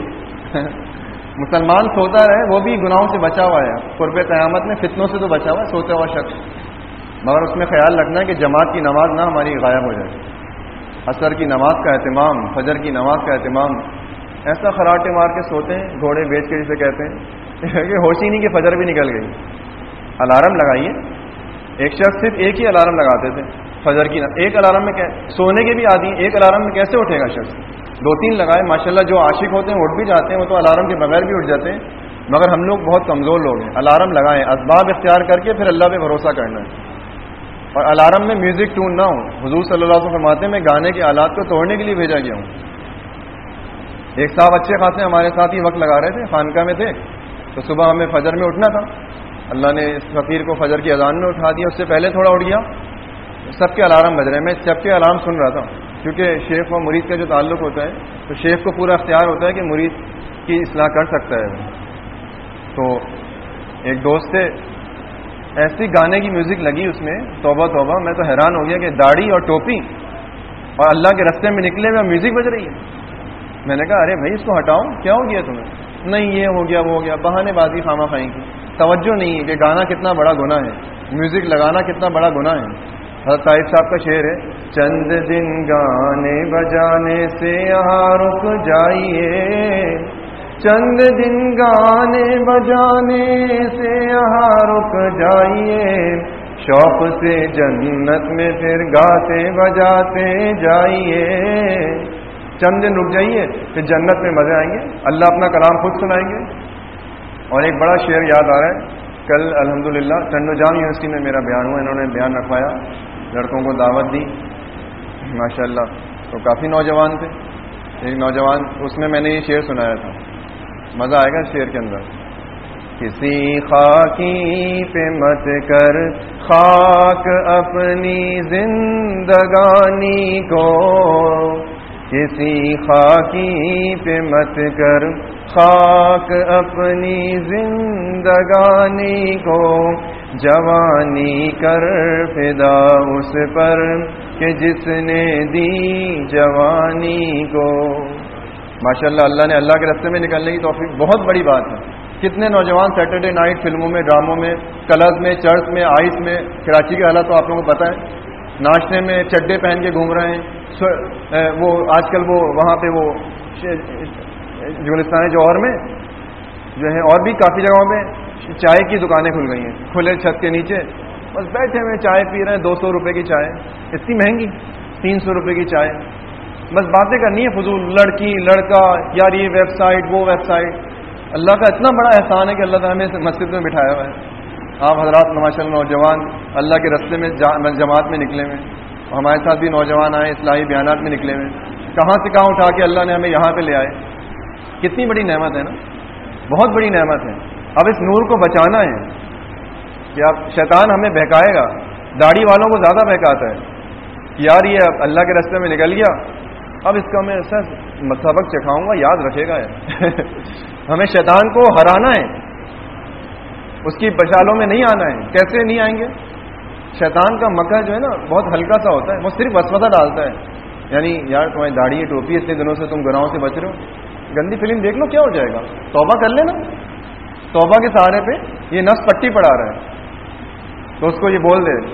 مسلمان سوتا رہے، وہ بھی گناہوں سے بچا ہوا ہے، قرب قیامت میں فتنوں سے تو بچا ہوا ہے سوتا ہوا شخص. مگر اس میں خیال رکھنا ہے کہ جماعت کی نماز نہ ہماری غائب ہو جائے. عصر کی نماز کا اہتمام، فجر کی نماز کا اہتمام. ایسا خراٹے مار کے سوتے ہیں، گھوڑے بیچ کے جسے کہتے ہیں کہ ہوش ہی نہیں کہ فجر بھی نکل گئی. الارم لگائیے. ایک شخص صرف ایک ہی الارم لگاتے تھے فجر کی. ایک الارم میں سونے کے بھی عادی ہیں، ایک الارم میں کیسے اٹھے گا شخص؟ دو تین لگائے. ماشاءاللہ جو عاشق ہوتے ہیں اٹھ بھی جاتے ہیں، وہ تو الارم کے بغیر بھی اٹھ جاتے ہیں. مگر ہم لوگ بہت کمزور لوگ ہیں. الارم لگائیں، اسباب اختیار کر کے پھر اللہ پہ بھروسہ کرنا ہے. اور الارم میں میوزک ٹون نہ ہو. حضور صلی اللہ علیہ وسلم فرماتے ہیں میں گانے کے آلات کو توڑنے کے لیے بھیجا گیا ہوں. ایک صاحب اچھے خاصے ہمارے ساتھ ہی وقت لگا رہے تھے، خانقاہ میں تھے، تو صبح ہمیں فجر میں اٹھنا تھا. اللہ نے اس فقیر کو فجر کی اذان میں اٹھا دیا، اس سے پہلے تھوڑا اٹھ گیا. سب کے الارم بج رہے ہیں، میں سب کے الارم سن رہا تھا. کیونکہ شیخ و مرید کا جو تعلق ہوتا ہے تو شیخ کو پورا اختیار ہوتا ہے کہ مرید کی اصلاح کر سکتا ہے. تو ایک دوست سے ایسی گانے کی میوزک لگی اس میں، توبہ توبہ. میں تو حیران ہو گیا کہ داڑھی اور ٹوپی اور اللہ کے راستے میں نکلے ہوئے میوزک بج رہی ہے. میں نے کہا ارے بھائی اس کو ہٹاؤ، کیا ہو گیا تمہیں؟ نہیں یہ ہو گیا وہ ہو گیا، بہانے بازی خامہ خائیں کی. توجہ نہیں ہے کہ گانا کتنا بڑا گناہ ہے، میوزک لگانا کتنا بڑا گناہ ہے. حضرت طائف صاحب کا شعر ہے، چند دن گانے بجانے سے یہاں رک جائیے، چند دن گانے بجانے سے یہاں رک جائیے، شوق سے جنت میں پھر گاتے بجاتے جائیے. چند دن رک جائیے پھر جنت میں مزے آئیں گے، اللہ اپنا کلام خود سنائیں گے. اور ایک بڑا شعر یاد آ رہا ہے، کل الحمدللہ ٹنڈو جام یونیورسٹی میں میرا بیان ہوا، انہوں نے بیان رکھوایا، لڑکوں کو دعوت دی ماشاءاللہ. تو کافی نوجوان تھے. ایک نوجوان اس میں میں نے یہ شعر سنایا تھا، مزہ آئے گا شعر کے اندر. کسی خاکی پہ مت کر خاک اپنی زندگانی کو، کسی خاکی پہ مت کر خاک اپنی زندگانی کو، جوانی کر فدا اس پر کہ جس نے دی جوانی کو. ماشاءاللہ اللہ نے اللہ کے راستے میں نکلنے کی توفیق، بہت بڑی بات ہے. کتنے نوجوان سیٹرڈے نائٹ فلموں میں، ڈراموں میں، کلرز میں، چرچ میں، آئس میں. کراچی کے حالات تو آپ لوگوں کو پتہ ہے، ناشتے میں چڈے پہن کے گھوم رہے ہیں. وہ آج کل وہ وہاں پہ وہ گلستان جوہر میں جو ہے اور بھی کافی جگہوں پہ چائے کی دکانیں کھل گئی ہیں، کھلے چھت کے نیچے بس بیٹھے ہوئے چائے پی رہے ہیں. دو سو روپے کی چائے، اتنی مہنگی، تین سو روپے کی چائے. بس باتیں کرنی ہے فضول، لڑکی لڑکا، یار یہ ویب سائٹ وہ ویب سائٹ. اللہ کا اتنا بڑا احسان ہے کہ اللہ تعالیٰ نے مسجد میں بٹھایا ہوا ہے. آپ حضرات ماشاء اللہ نوجوان اللہ کے راستے میں جماعت میں نکلے ہوئے، ہمارے ساتھ بھی نوجوان آئے اصلاحی بیانات میں نکلے ہوئے. کہاں سے کہاں اٹھا کے اللہ نے ہمیں یہاں پہ لے آئے. کتنی بڑی نعمت ہے نا، بہت بڑی نعمت ہے. اب اس نور کو بچانا ہے کہ اب شیطان ہمیں بہکائے گا. داڑھی والوں کو زیادہ بہکاتا ہے کہ یار یہ اللہ کے راستے میں نکل گیا، اب اس کا میں ایسا سبق چکھاؤں گا، یاد رکھے گا. ہمیں شیطان کو ہرانا ہے، اس کی بچالوں میں نہیں آنا ہے. کیسے نہیں آئیں گے؟ شیطان کا مکر جو ہے نا بہت ہلکا سا ہوتا ہے، وہ صرف وسوسہ ڈالتا ہے. یعنی یار تمہاری داڑھی ہے، ٹوپی، اتنے دنوں سے تم گناہوں سے بچ رہے ہو، گندی فلم دیکھ لو کیا ہو جائے گا، توبہ کر لینا. توبہ کے سہارے پہ یہ نفس پٹی پڑا رہا ہے تو اس کو یہ بول دے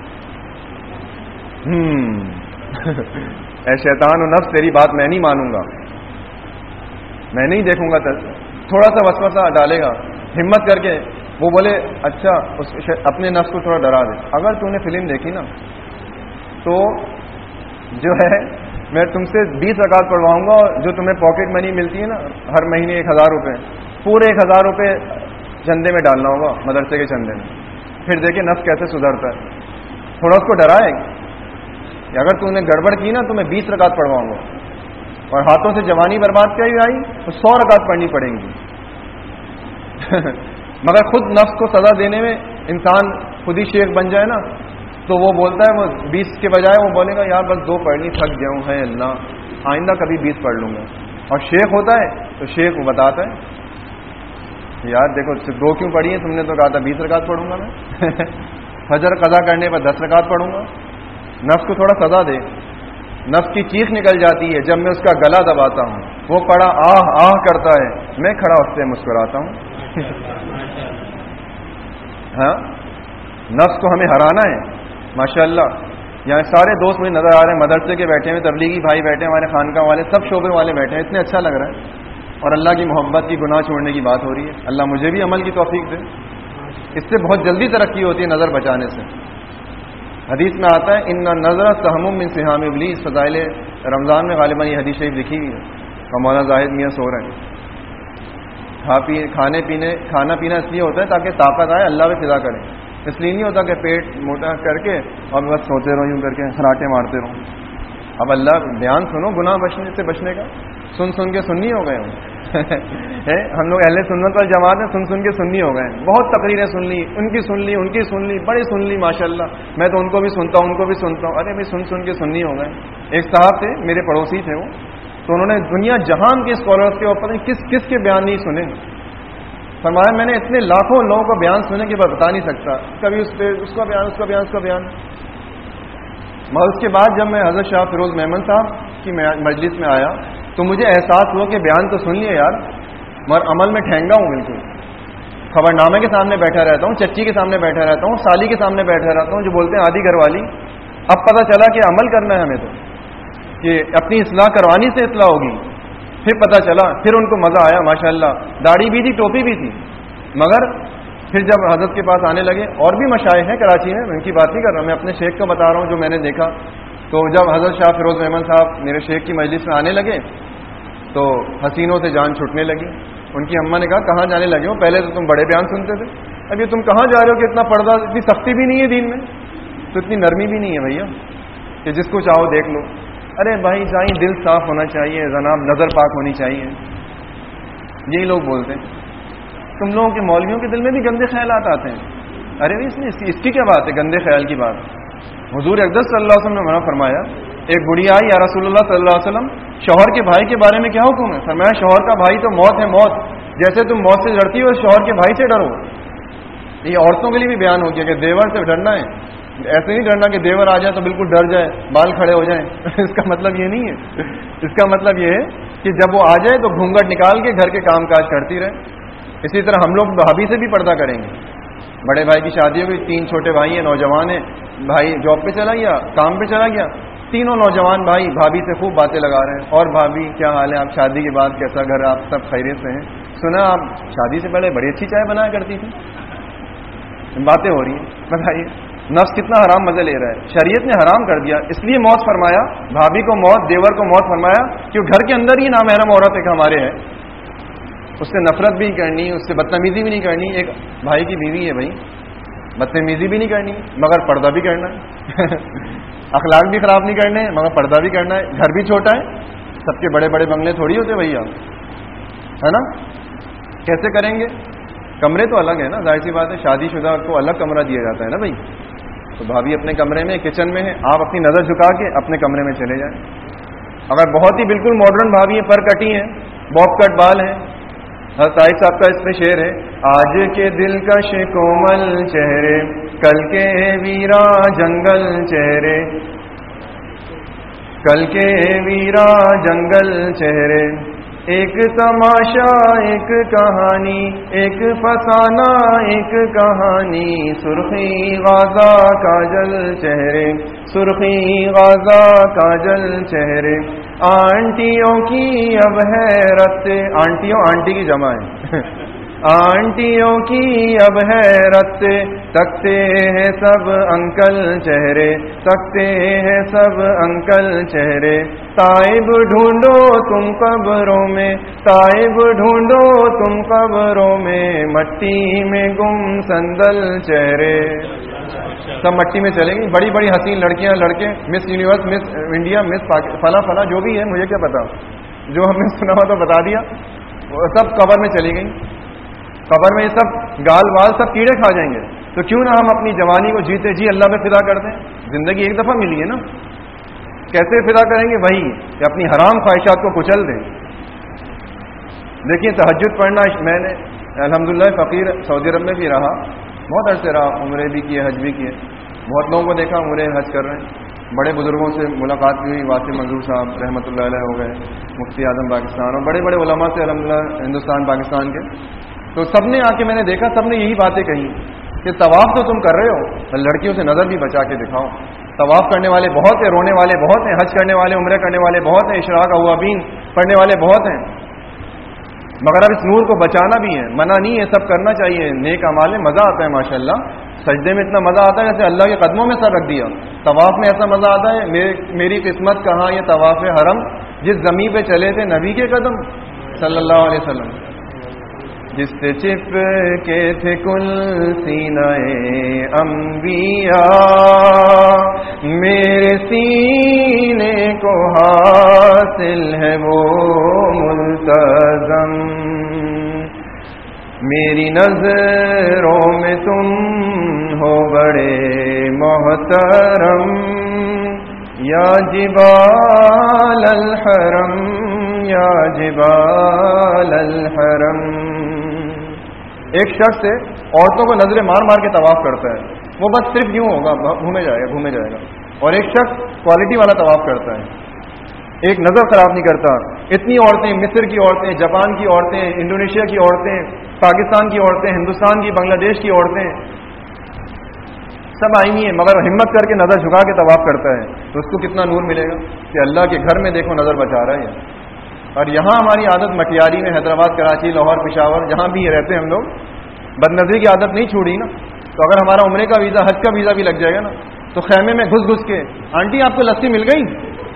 ہم اے شیطان و نفس تیری بات میں نہیں مانوں گا، میں نہیں دیکھوں گا. تھوڑا سا وسوسہ ڈالے گا، ہمت کر کے وہ بولے اچھا اس اپنے نفس کو تھوڑا ڈرا دے. اگر تو نے فلم دیکھی نا تو جو ہے میں تم سے بیس رکعت پڑھواؤں گا، اور جو تمہیں پاکٹ منی ملتی ہے نا ہر مہینے ایک ہزار روپے، پورے ایک ہزار روپے چندے میں ڈالنا ہوگا مدرسے کے چندے میں. پھر دیکھیں نفس کیسے سدھرتا ہے. تھوڑا اس کو ڈرائے کہ اگر تم نے گڑبڑ کی نا تو میں بیس رکعت پڑھواؤں گا، اور ہاتھوں سے جوانی برباد کیا آئی تو سو رکعت پڑھنی پڑیں گی. مگر خود نفس کو سزا دینے میں انسان خود ہی شیخ بن جائے نا تو وہ بولتا ہے، وہ بیس کے بجائے وہ بولے گا یار بس دو پڑھنی، تھک گیا ہوں ہے اللہ، آئندہ کبھی بیس پڑھ لوں گا. اور شیخ ہوتا ہے تو شیخ وہ بتاتا ہے یار دیکھو دو کیوں پڑھی ہیں، تم نے تو کہا تھا بیس رکعت پڑھوں گا میں. فجر قضا کرنے پر دس رکعت پڑھوں گا. نفس کو تھوڑا سزا دے. نفس کی چیخ نکل جاتی ہے جب میں اس کا گلا دباتا ہوں، وہ پڑا آہ آہ کرتا ہے، میں کھڑا اس سے مسکراتا ہوں. ہاں نفس کو ہمیں ہرانا ہے. ماشاءاللہ یہاں سارے دوست مجھے نظر آ رہے ہیں، مدرسے کے بیٹھے ہیں، تبلیغی بھائی بیٹھے ہیں، ہمارے خانقاہ والے، سب شعبے والے بیٹھے ہیں. اتنے اچھا لگ رہا ہے اور اللہ کی محبت کی گناہ چھوڑنے کی بات ہو رہی ہے. اللہ مجھے بھی عمل کی توفیق دے. اس سے بہت جلدی ترقی ہوتی ہے نظر بچانے سے. حدیث میں آتا ہے ان نظر سہم من سہام ابلیس. فضائل رمضان میں غالباً یہ حدیث شریف لکھی ہوئی ہے اور مولانا زاہد میاں سو رہے ہیں. کھا پی کھانے پینے کھانا پینا اس لیے ہوتا ہے تاکہ طاقت آئے، اللہ پہ فدا کریں. اس لیے نہیں ہوتا کہ پیٹ موٹا کر کے اور بس سوتے رہو یوں کر کے خراٹے مارتے رہو. اب اللہ بیان سنو گناہ بچنے سے بچنے کا. سن سن کے سنی ہو گئے ہم ہم لوگ اہل سنت وال جماعت ہیں، سن سن کے سنی ہو گئے. بہت تقریریں سن لی، ان کی سن لی، ان کی سن لی، بڑی سن لی ماشاءاللہ. میں تو ان کو بھی سنتا ہوں، ان کو بھی سنتا ہوں. ارے بھائی سن سن کے سنی ہو گئے. ایک صاحب تھے میرے پڑوسی تھے، وہ تو انہوں نے دنیا جہان کے اسکالرس کے اوپر کس کس کے بیان نہیں سنے. فرمایا میں نے اتنے لاکھوں لوگوں کو بیان سنے کہ میں بتا نہیں سکتا، کبھی اس پہ اس کا بیان اس کا بیان اس کا بیان. مگر اس کے بعد جب میں حضرت شاہ فیروز میمن صاحب کی مجلس میں آیا تو مجھے احساس ہوا کہ بیان تو سن لیے یار، مگر عمل میں ٹھہنگا ہوں. بالکل خبر نامے کے سامنے بیٹھا رہتا ہوں، چچی کے سامنے بیٹھا رہتا ہوں، سالی کے سامنے بیٹھا رہتا ہوں جو بولتے ہیں آدھی گھر والی. اب پتہ چلا کہ عمل کرنا ہے ہمیں تو، کہ اپنی اصلاح کروانی سے اصلاح ہوگی. پھر پتہ چلا، پھر ان کو مزہ آیا ماشاءاللہ. داڑھی بھی تھی، ٹوپی بھی تھی. مگر پھر جب حضرت کے پاس آنے لگے، اور بھی مشائخ ہیں کراچی میں، ان کی بات نہیں کر رہا، میں اپنے شیخ کا بتا رہا ہوں جو میں نے دیکھا. تو جب حضرت شاہ فیروز میمن صاحب میرے شیخ کی مجلس میں آنے لگے تو حسینوں سے جان چھوٹنے لگی. ان کی اماں نے کہا کہاں جانے لگے ہو، پہلے تو تم بڑے بیان سنتے تھے، اب یہ تم کہاں جا رہے ہو کہ اتنا پردہ، اتنی سختی بھی نہیں ہے دین میں، تو اتنی نرمی بھی نہیں ہے بھیا کہ جس کو چاہو دیکھ لو. ارے بھائی سائیں دل صاف ہونا چاہیے جناب، نظر پاک ہونی چاہیے. یہی لوگ بولتے ہیں. تم لوگوں کے مولویوں کے دل میں بھی گندے خیالات آتے ہیں. ارے بھائی اس میں اس کی کیا بات ہے گندے خیال کی بات. حضور اقدس صلی اللہ علیہ وسلم نے منع فرمایا. ایک بڑھیا آئی یا رسول اللہ صلی اللہ علیہ وسلم شوہر کے بھائی کے بارے میں کیا حکم ہے؟ فرمایا شوہر کا بھائی تو موت ہے موت، جیسے تم موت سے ڈرتی ہو شوہر کے بھائی سے ڈرو. یہ عورتوں کے لیے بھی بیان ہو گیا کہ دیور سے ڈرنا ہے. ایسے نہیں ڈرنا کہ دیور آ جائے تو بالکل ڈر جائے، بال کھڑے ہو جائیں. اس کا مطلب یہ نہیں ہے. اس کا مطلب یہ ہے کہ جب وہ آ جائے تو گھونگھٹ نکال کے گھر کے کام کاج کرتی رہے. اسی طرح ہم لوگ بھابھی سے بھی پردہ کریں گے. بڑے بھائی کی شادی ہوگی، تین چھوٹے بھائی ہیں، نوجوان ہیں. بھائی جاب پہ چلا گیا، کام پہ چلا گیا، تینوں نوجوان بھائی بھابھی سے خوب باتیں لگا رہے ہیں. اور بھابھی کیا حال ہے، آپ شادی کے بعد کیسا گھر، آپ سب خیریت سے ہیں؟ سنا آپ شادی سے پہلے بڑی اچھی چائے بنایا کرتی تھی. باتیں ہو رہی ہیں. بتائیے نفس کتنا حرام مزے لے رہا ہے. شریعت نے حرام کر دیا، اس لیے موت فرمایا، بھابھی کو موت، دیور کو موت فرمایا کہ گھر کے اندر ہی نامحرم عورت ایک ہمارے ہے، اس سے نفرت بھی نہیں کرنی، اس سے بدتمیزی بھی نہیں کرنی. ایک بھائی کی بیوی ہے بھائی، بدتمیزی بھی نہیں کرنی مگر پردہ بھی کرنا ہے. اخلاق بھی خراب نہیں کرنے مگر پردہ بھی کرنا ہے. گھر بھی چھوٹا ہے، سب کے بڑے بڑے بنگلے تھوڑی ہوتے بھیا، ہے نا. کیسے کریں گے؟ کمرے تو الگ ہے نا، ظاہر سی بات ہے. شادی شدہ کو الگ کمرہ دیا جاتا ہے نا بھائی. تو بھابھی اپنے کمرے میں کچن میں ہے، آپ اپنی نظر جھکا کے اپنے کمرے میں چلے جائیں. اگر بہت ہی بالکل ماڈرن بھابھی ہیں، پر کٹی ہیں، باب کٹ بال ہیں، طائف صاحب کا اس میں شعر ہے، آج کے دل کش کومل چہرے، کل کے ویرا جنگل چہرے، کل کے ویرا جنگل چہرے، ایک تماشا ایک کہانی، ایک فسانہ ایک کہانی، سرخی غازہ کاجل چہرے، سرخی غازہ کاجل چہرے، آنٹیوں کی اب حیرت، آنٹیوں آنٹی کی جمع ہے آنٹیوں کی اب حیرت سے تکتے ہیں سب انکل چہرے، تکتے ہیں سب انکل چہرے، تائب ڈھونڈو تم قبروں میں، تائب ڈھونڈو تم قبروں میں، مٹی میں گم سندل چہرے۔ سب مٹی میں چلیں گی، بڑی بڑی حسین لڑکیاں لڑکے، مس یونیورس، مس انڈیا، مس فلاں فلاں جو بھی ہے، مجھے کیا پتا، جو ہم نے سنا ہوا تو بتا دیا، سب قبر میں چلی گئیں۔ قبر میں یہ سب گال وال سب کیڑے کھا جائیں گے، تو کیوں نہ ہم اپنی جوانی کو جیتے جی اللہ پہ فدا کر دیں؟ زندگی ایک دفعہ ملی ہے نا، کیسے فدا کریں گے؟ وہی کہ اپنی حرام خواہشات کو کچل دیں۔ دیکھیے تہجد پڑھنا، میں نے الحمدللہ فقیر سعودی عرب میں بھی رہا، بہت عرصے رہا، عمرے بھی کیے، حج بھی کیے، بہت لوگوں کو دیکھا عمرے حج کر رہے ہیں، بڑے بزرگوں سے ملاقات بھی ہوئی، واسع منظور صاحب رحمۃ اللہ علیہ ہو گئے، مفتی اعظم پاکستان، اور بڑے بڑے علماء سے الحمدللہ ہندوستان پاکستان کے، تو سب نے آ کے میں نے دیکھا، سب نے یہی باتیں کہی کہ طواف تو تم کر رہے ہو، لڑکیوں سے نظر بھی بچا کے دکھاؤ۔ طواف کرنے والے بہت ہیں، رونے والے بہت ہیں، حج کرنے والے، عمرے کرنے والے بہت ہیں، اشراق اوابین پڑھنے والے بہت ہیں، مگر اب اس نور کو بچانا بھی ہے، منع نہیں ہے، سب کرنا چاہیے، نیک اعمال میں مزہ آتا ہے ماشاءاللہ، سجدے میں اتنا مزہ آتا ہے جیسے اللہ کے قدموں میں سر رکھ دیا، طواف میں ایسا مزہ آتا ہے، میری قسمت کہاں یہ طواف حرم، جس زمین پہ چلے تھے نبی کے قدم صلی اللہ علیہ وسلم، جس سے چپ کے تھے کل سینہ انبیاء، میرے سینے کو حاصل ہے وہ ملتزم، میری نظروں میں تم ہو بڑے محترم، یا جبال الحرم، یا جبال الحرم۔ ایک شخص سے عورتوں کو نظریں مار مار کے طواف کرتا ہے، وہ بس صرف یوں ہوگا، گھومے جائے گا گھومے جائے گا، اور ایک شخص کوالٹی والا طواف کرتا ہے، ایک نظر خراب نہیں کرتا۔ اتنی عورتیں، مصر کی عورتیں، جاپان کی عورتیں، انڈونیشیا کی عورتیں، پاکستان کی عورتیں، ہندوستان کی، بنگلہ دیش کی عورتیں سب آئی ہوئی ہیں، مگر ہمت کر کے نظر جھکا کے طواف کرتا ہے، تو اس کو کتنا نور ملے گا کہ اللہ کے گھر میں دیکھو نظر بچا رہا ہے۔ اور یہاں ہماری عادت مٹیاری میں، حیدرآباد، کراچی، لاہور، پشاور، جہاں بھی رہتے ہیں ہم لوگ، بدنظری کی عادت نہیں چھوڑی نا، تو اگر ہمارا عمرے کا ویزا، حج کا ویزا بھی لگ جائے گا نا، تو خیمے میں گھس گھس کے، آنٹی آپ کو لسی مل گئی،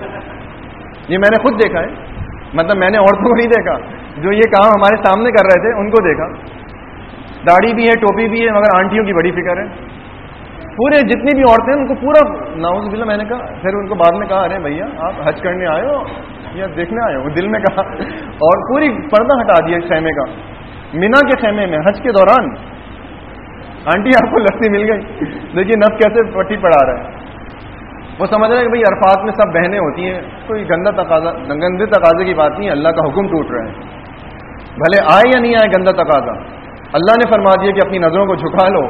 یہ میں نے خود دیکھا ہے، مطلب میں نے عورتوں کو نہیں دیکھا، جو یہ کام ہمارے سامنے کر رہے تھے ان کو دیکھا، داڑھی بھی ہے، ٹوپی بھی ہے، مگر آنٹیوں کی بڑی فکر ہے، پورے جتنی بھی عورتیں ان کو پورا نعوذ باللہ، میں نے کہا پھر ان کو بعد میں کہا، ارے بھیا آپ حج کرنے آئے ہو یا دیکھنے آئے ہو؟ دل میں کہا، اور پوری پردہ ہٹا دیا خیمے کا، مینا کے خیمے میں حج کے دوران، آنٹی آپ کو لسی مل گئی، دیکھیے نف کیسے پٹی پڑا رہا ہے، وہ سمجھ رہے ہیں کہ بھائی عرفات میں سب بہنیں ہوتی ہیں، کوئی گندا تقاضا، گندے تقاضے کی بات نہیں ہے، اللہ کا حکم ٹوٹ رہا ہے، بھلے آئے یا نہیں آئے گندا تقاضا، اللہ نے فرما دیا کہ اپنی نظروں کو جھکا لو۔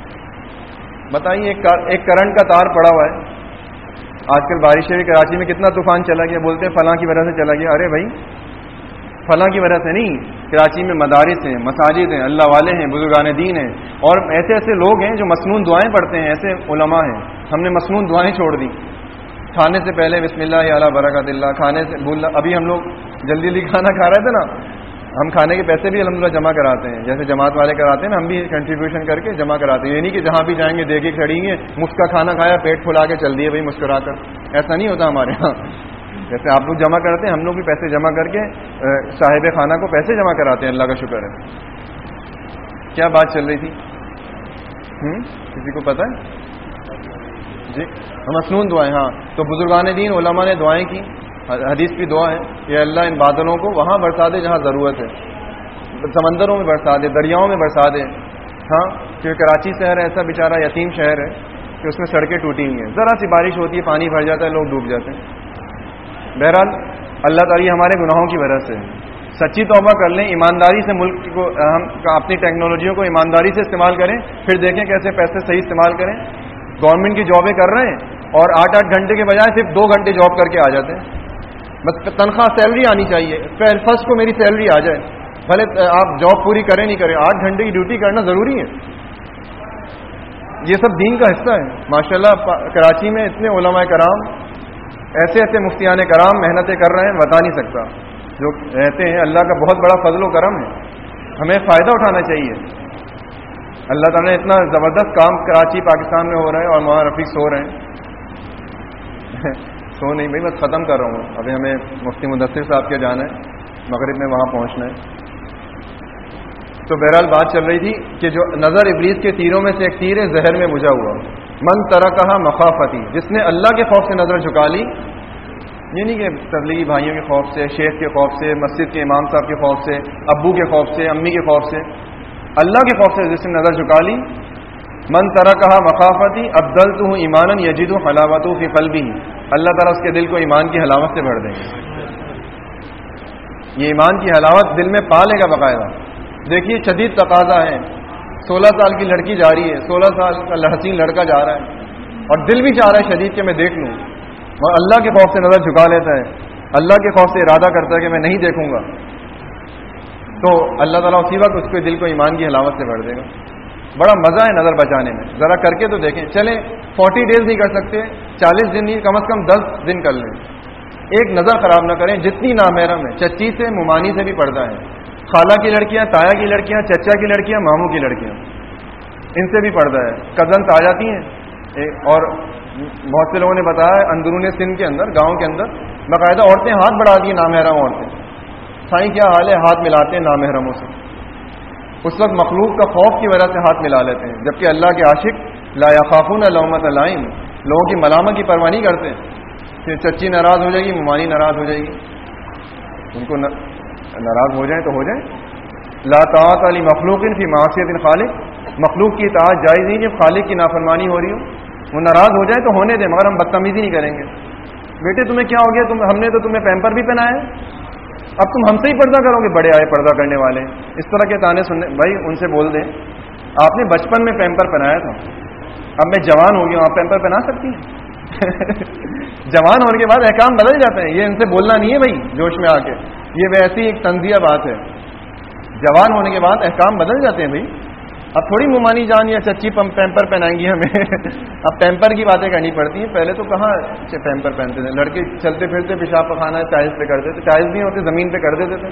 بتائیے ایک کرنٹ کا تار پڑا ہوا ہے، آج کل بارشیں بھی کراچی میں کتنا طوفان چلا گیا، بولتے ہیں فلاں کی وجہ سے چلا گیا، ارے بھائی فلاں کی وجہ سے نہیں، کراچی میں مدارس ہیں، مساجد ہیں، اللہ والے ہیں، بزرگان دین ہیں، اور ایسے ایسے لوگ ہیں جو مسنون دعائیں پڑھتے ہیں، ایسے علماء ہیں، ہم نے مسنون دعائیں چھوڑ دی، کھانے سے پہلے بسم اللہ اعلیٰ برکات اللہ، کھانے سے بھول، ابھی ہم لوگ جلدی جلدی کھانا کھا رہے تھے نا، ہم کھانے کے پیسے بھی الحمدللہ جمع کراتے ہیں، جیسے جماعت والے کراتے ہیں نا، ہم بھی کنٹریبیوشن کر کے جمع کراتے ہیں، یہ نہیں کہ جہاں بھی جائیں گے دیکھے کھڑی گے، مفت کا کھانا کھایا، پیٹ پھلا کے چل دیے بھائی مسکرا کر، ایسا نہیں ہوتا ہمارے ہاں، جیسے آپ لوگ جمع کرتے ہیں ہم لوگ بھی پیسے جمع کر کے صاحب خانہ کو پیسے جمع کراتے ہیں، اللہ کا شکر ہے۔ کیا بات چل رہی تھی؟ ہم کسی کو پتہ ہے جی؟ مسنون دعائیں، ہاں، تو بزرگان دین علماء نے دعائیں کی، حدیث کی دعا ہے کہ اللہ ان بادلوں کو وہاں برسا دے جہاں ضرورت ہے، سمندروں میں برسا دے، دریاؤں میں برسا دے، ہاں، کیونکہ کراچی شہر ایسا بیچارہ یتیم شہر ہے کہ اس میں سڑکیں ٹوٹی ہوئی ہیں، ذرا سی بارش ہوتی ہے پانی بھر جاتا ہے، لوگ ڈوب جاتے ہیں۔ بہرحال اللہ تعالیٰ ہمارے گناہوں کی وجہ سے، سچی توبہ کر لیں، ایمانداری سے ملک کو، ہم اپنی ٹیکنالوجیوں کو ایمانداری سے استعمال کریں، پھر دیکھیں کیسے پیسے صحیح استعمال کریں۔ گورنمنٹ کی جابیں کر رہے ہیں اور آٹھ آٹھ گھنٹے کے بجائے صرف دو گھنٹے جاب کر کے آ جاتے ہیں، بس تنخواہ سیلری آنی چاہیے، فرسٹ کو میری سیلری آ جائے، بھلے آپ جاب پوری کریں نہیں کریں، آٹھ گھنٹے کی ڈیوٹی کرنا ضروری ہے، یہ سب دین کا حصہ ہے۔ ماشاءاللہ کراچی میں اتنے علماء کرام، ایسے ایسے مفتیان کرام محنتیں کر رہے ہیں، بتا نہیں سکتا، جو رہتے ہیں، اللہ کا بہت بڑا فضل و کرم ہے۔ ہمیں فائدہ اٹھانا چاہیے. اللہ تعالیٰ نے اتنا زبردست کام کراچی پاکستان میں ہو رہا ہے اور وہاں رفیق سو رہے ہیں. سو نہیں بھائی، بس ختم کر رہا ہوں. ابھی ہمیں مفتی مدثر صاحب کے جانا ہے، مغرب میں وہاں پہنچنا ہے. تو بہرحال بات چل رہی تھی کہ جو نظر ابلیس کے تیروں میں سے ایک تیر ہے زہر میں بجھا ہوا. من ترکہا مخافتی، جس نے اللہ کے خوف سے نظر جھکا لی، یہ نہیں کہ تبلیغی بھائیوں کے خوف سے، شیخ کے خوف سے، مسجد کے امام صاحب کے خوف سے، ابو کے خوف سے، امی کے خوف سے، اللہ کے خوف سے جس نے نظر جھکا لی. من ترکہا مخافتی ابدلتہ ایمانا یجد حلاوتہ فی قلبہ، اللہ تعالیٰ اس کے دل کو ایمان کی حلاوت سے بھر دیں گے. یہ ایمان کی حلاوت دل میں پالے گا باقاعدہ. دیکھیے شدید تقاضا ہے، سولہ سال کی لڑکی جا رہی ہے، سولہ سال کا حسین لڑکا جا رہا ہے اور دل بھی چاہ رہا ہے شدید کہ میں دیکھ لوں، اور اللہ کے خوف سے نظر جھکا لیتا ہے، اللہ کے خوف سے ارادہ کرتا ہے کہ میں نہیں دیکھوں گا، تو اللہ تعالیٰ اسی وقت اس کے دل کو ایمان کی حلاوت سے بھر دے گا. بڑا مزہ ہے نظر بچانے میں، ذرا کر کے تو دیکھیں. چلیں فورٹی ڈیز نہیں کر سکتے، چالیس دن نہیں، کم از کم دس دن کر لیں. ایک نظر خراب نہ کریں. جتنی نامحرم ہے، چچی سے ممانی سے بھی پردہ ہے، خالہ کی لڑکیاں، تایا کی لڑکیاں، چچا کی لڑکیاں، ماموں کی لڑکیاں، ان سے بھی پردہ ہے. کزنس آ جاتی ہیں، اور بہت سے لوگوں نے بتایا اندرون سندھ کے اندر، گاؤں کے اندر باقاعدہ عورتیں ہاتھ بڑھا دی نامحرم عورتیں. سائیں کیا حال ہے، ہاتھ ملاتے ہیں نامحرموں سے. اس وقت مخلوق کا خوف کی وجہ سے ہاتھ ملا لیتے ہیں، جبکہ اللہ کے عاشق لا یخافون لومۃ لائم، لوگوں کی ملامت کی پرواہ نہیں کرتے. پھر چچی ناراض ہو جائے گی، ممانی ناراض ہو جائے گی، ان کو ناراض ہو جائیں تو ہو جائیں. لا طاعت لمخلوق فی معصیۃ الخالق، مخلوق کی اطاعت جائز نہیں جب خالق کی نافرمانی ہو رہی ہو. وہ ناراض ہو جائے تو ہونے دیں، مگر ہم بدتمیزی نہیں کریں گے. بیٹے تمہیں کیا ہو گیا، تم ہم نے تو تمہیں پیمپر بھی پہنایا ہے، اب تم ہم سے ہی پردہ کرو گے، بڑے آئے پردہ کرنے والے. اس طرح کے تانے سننے. بھائی ان سے بول دیں آپ نے بچپن میں پیمپر پہنایا تھا، اب میں جوان ہو گیا ہوں، آپ پیمپر پہنا سکتی ہیں؟ جوان ہونے کے بعد احکام بدل جاتے ہیں. یہ ان سے بولنا نہیں ہے بھائی جوش میں آ کے، یہ ویسی ایک تنزیہ بات ہے. جوان ہونے کے بعد احکام بدل جاتے ہیں بھائی. اب تھوڑی ممانی جان یا چچی پیمپر پہنائیں گی ہمیں. اب پیمپر کی باتیں کرنی پڑتی ہیں. پہلے تو کہاں پیمپر پہنتے تھے لڑکے، چلتے پھرتے پیشاب پخانا ٹائلس پہ کرتے تھے، ٹائلس نہیں ہوتے زمین پہ کر دیتے تھے،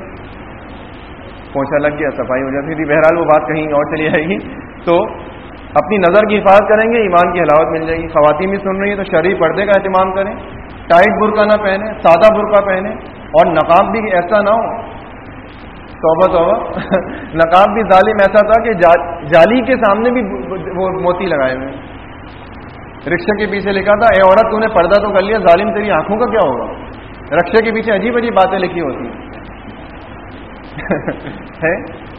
پوچھا لگ گیا صفائی ہو جاتی تھی. بہرحال وہ بات کہیں اور چلی جائے گی. تو اپنی نظر کی حفاظت کریں گے، ایمان کی حلاوت مل جائے گی. خواتین بھی سن رہی ہیں تو شرعی پردے کا اہتمام کریں، ٹائٹ برقع نہ پہنیں، سادہ برقع پہنیں، اور نقاب بھی ایسا نہ ہو. توبہ توبہ نقاب بھی ظالم ایسا تھا کہ جالی کے سامنے بھی وہ موتی لگائے ہوئے. رکشے کے پیچھے لکھا تھا، اے عورت تو نے پردہ تو کر لیا، ظالم تیری آنکھوں کا کیا ہوگا. رکشے کے پیچھے عجیب عجیب باتیں لکھی ہوتی ہیں.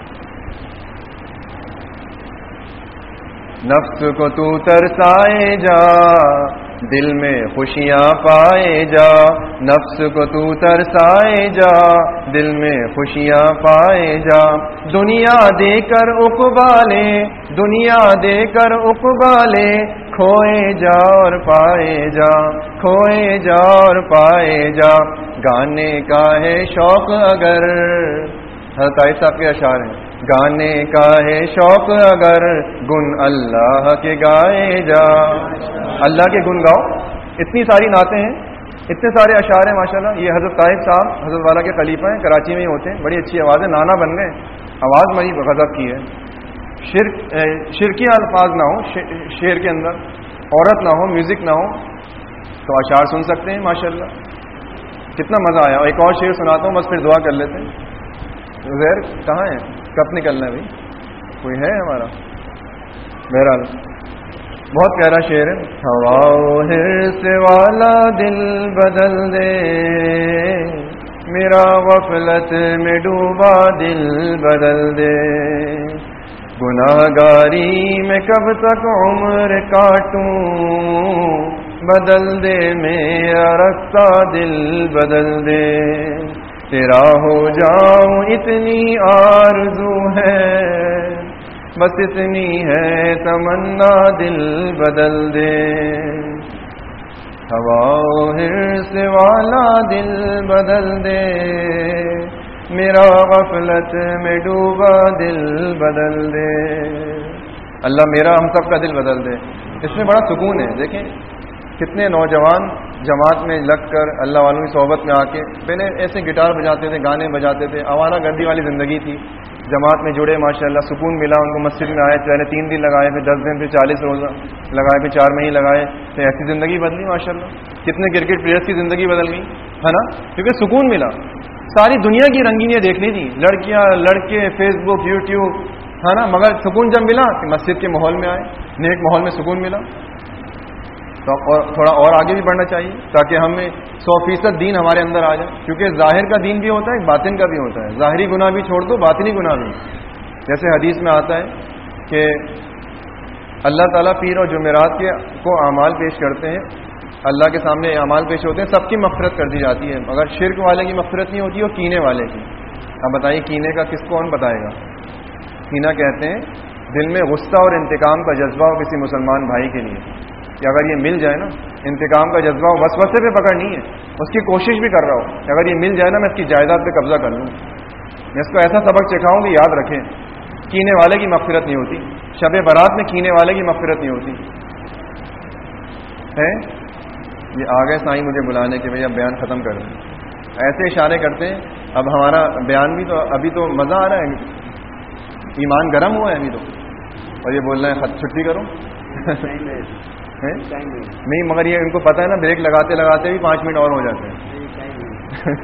نفس کو تو ترسائے جا، دل میں خوشیاں پائے جا. نفس کو تو ترسائے جا، دل میں خوشیاں پائے جا. دنیا دے کر اقبالے، دنیا دے کر اقبالے، کھوئے جا اور پائے جا، کھوئے جا اور پائے جا. گانے کا ہے شوق اگر، حضرت عائشہ صاحب کے اشعار ہیں، گانے کا ہے شوق اگر، گن اللہ کے گائے جا. اللہ کے گن گاؤ. اتنی ساری نعتیں ہیں، اتنے سارے اشعار ہیں ماشاءاللہ. یہ حضرت طائف صاحب حضرت والا کے خلیفہ ہیں، کراچی میں ہی ہوتے ہیں. بڑی اچھی آواز ہے، نانا بن گئے. آواز بڑی غضب کی ہے. شرک شرکی الفاظ نہ ہو شعر کے اندر، عورت نہ ہو، میوزک نہ ہو، تو اشعار سن سکتے ہیں ماشاءاللہ. کتنا مزہ آیا. ایک اور شعر سناتا ہوں بس پھر دعا کر لیتے ہیں. زہر کہاں ہے، کب نکلنا ہے بھائی، کوئی ہے ہمارا؟ بہرحال بہت پیارا شعر ہے. ہوا حرص والا دل بدل دے، میرا غفلت میں ڈوبا دل بدل دے. گناہگاری میں کب تک عمر کاٹوں، بدل دے میرا رستہ دل بدل دے. تیرا ہو جاؤں اتنی آرزو ہے، بس اتنی ہے تمنا دل بدل دے. ہوا حرص والا دل بدل دے، میرا غفلت میں ڈوبا دل بدل دے. اللہ میرا ہم سب کا دل بدل دے. اس میں بڑا سکون ہے. دیکھیں کتنے نوجوان جماعت میں لگ کر اللہ والوں کی صحبت میں آ کے پہلے ایسے گٹار بجاتے تھے، گانے بجاتے تھے، آوارہ گردی والی زندگی تھی، جماعت میں جڑے ماشاءاللہ سکون ملا ان کو، مسجد میں آئے، پہلے تین دن لگائے، پھر دس دن، پھر چالیس روزہ لگائے، پھر چار مہینے لگائے، پھر ایسی زندگی بدلی ماشاءاللہ. کتنے کرکٹ پلیئرس کی زندگی بدل گئی ہے نا، کیونکہ سکون ملا. ساری دنیا کی رنگینیاں دیکھنی تھی، لڑکیاں لڑکے فیس بک یوٹیوب ہے نا، مگر سکون جب ملا کہ مسجد کے ماحول میں آئے، نیک ماحول میں سکون ملا. تو اور تھوڑا اور آگے بھی بڑھنا چاہیے تاکہ ہمیں سو فیصد دین ہمارے اندر آ جائے، کیونکہ ظاہر کا دین بھی ہوتا ہے، باطن کا بھی ہوتا ہے. ظاہری گناہ بھی چھوڑ دو، باطنی گناہ بھی. جیسے حدیث میں آتا ہے کہ اللہ تعالیٰ پیر اور جمعرات کے کو اعمال پیش کرتے ہیں، اللہ کے سامنے اعمال پیش ہوتے ہیں، سب کی مغفرت کر دی جاتی ہے، مگر شرک والے کی مغفرت نہیں ہوتی، اور کینے والے کی. اب بتائیے کینے کا کس کون بتائے گا؟ کینہ کہتے ہیں دل میں غصہ اور انتقام کا جذبہ ہو کسی مسلمان بھائی کے لیے کہ اگر یہ مل جائے نا، انتقام کا جذبہ ہو، وسوسے پہ پکڑ نہیں ہے، اس کی کوشش بھی کر رہا ہو کہ اگر یہ مل جائے نا میں اس کی جائیداد پہ قبضہ کر لوں، میں اس کو ایسا سبق سکھاؤں کہ یاد رکھیں. کینے والے کی مغفرت نہیں ہوتی، شب برات میں کینے والے کی مغفرت نہیں ہوتی ہے. یہ آ گئے سائیں مجھے بلانے کے بھائی اب بیان ختم کر دیں، ایسے اشارے کرتے ہیں. اب ہمارا بیان بھی تو ابھی تو مزہ آ رہا ہے، ایمان گرم ہوا ہے ابھی تو، اور یہ بول رہے ہیں خط چھٹی کرو نہیں، مگر یہ ان کو پتہ ہے نا بریک لگاتے لگاتے بھی پانچ منٹ اور ہو جاتے ہیں.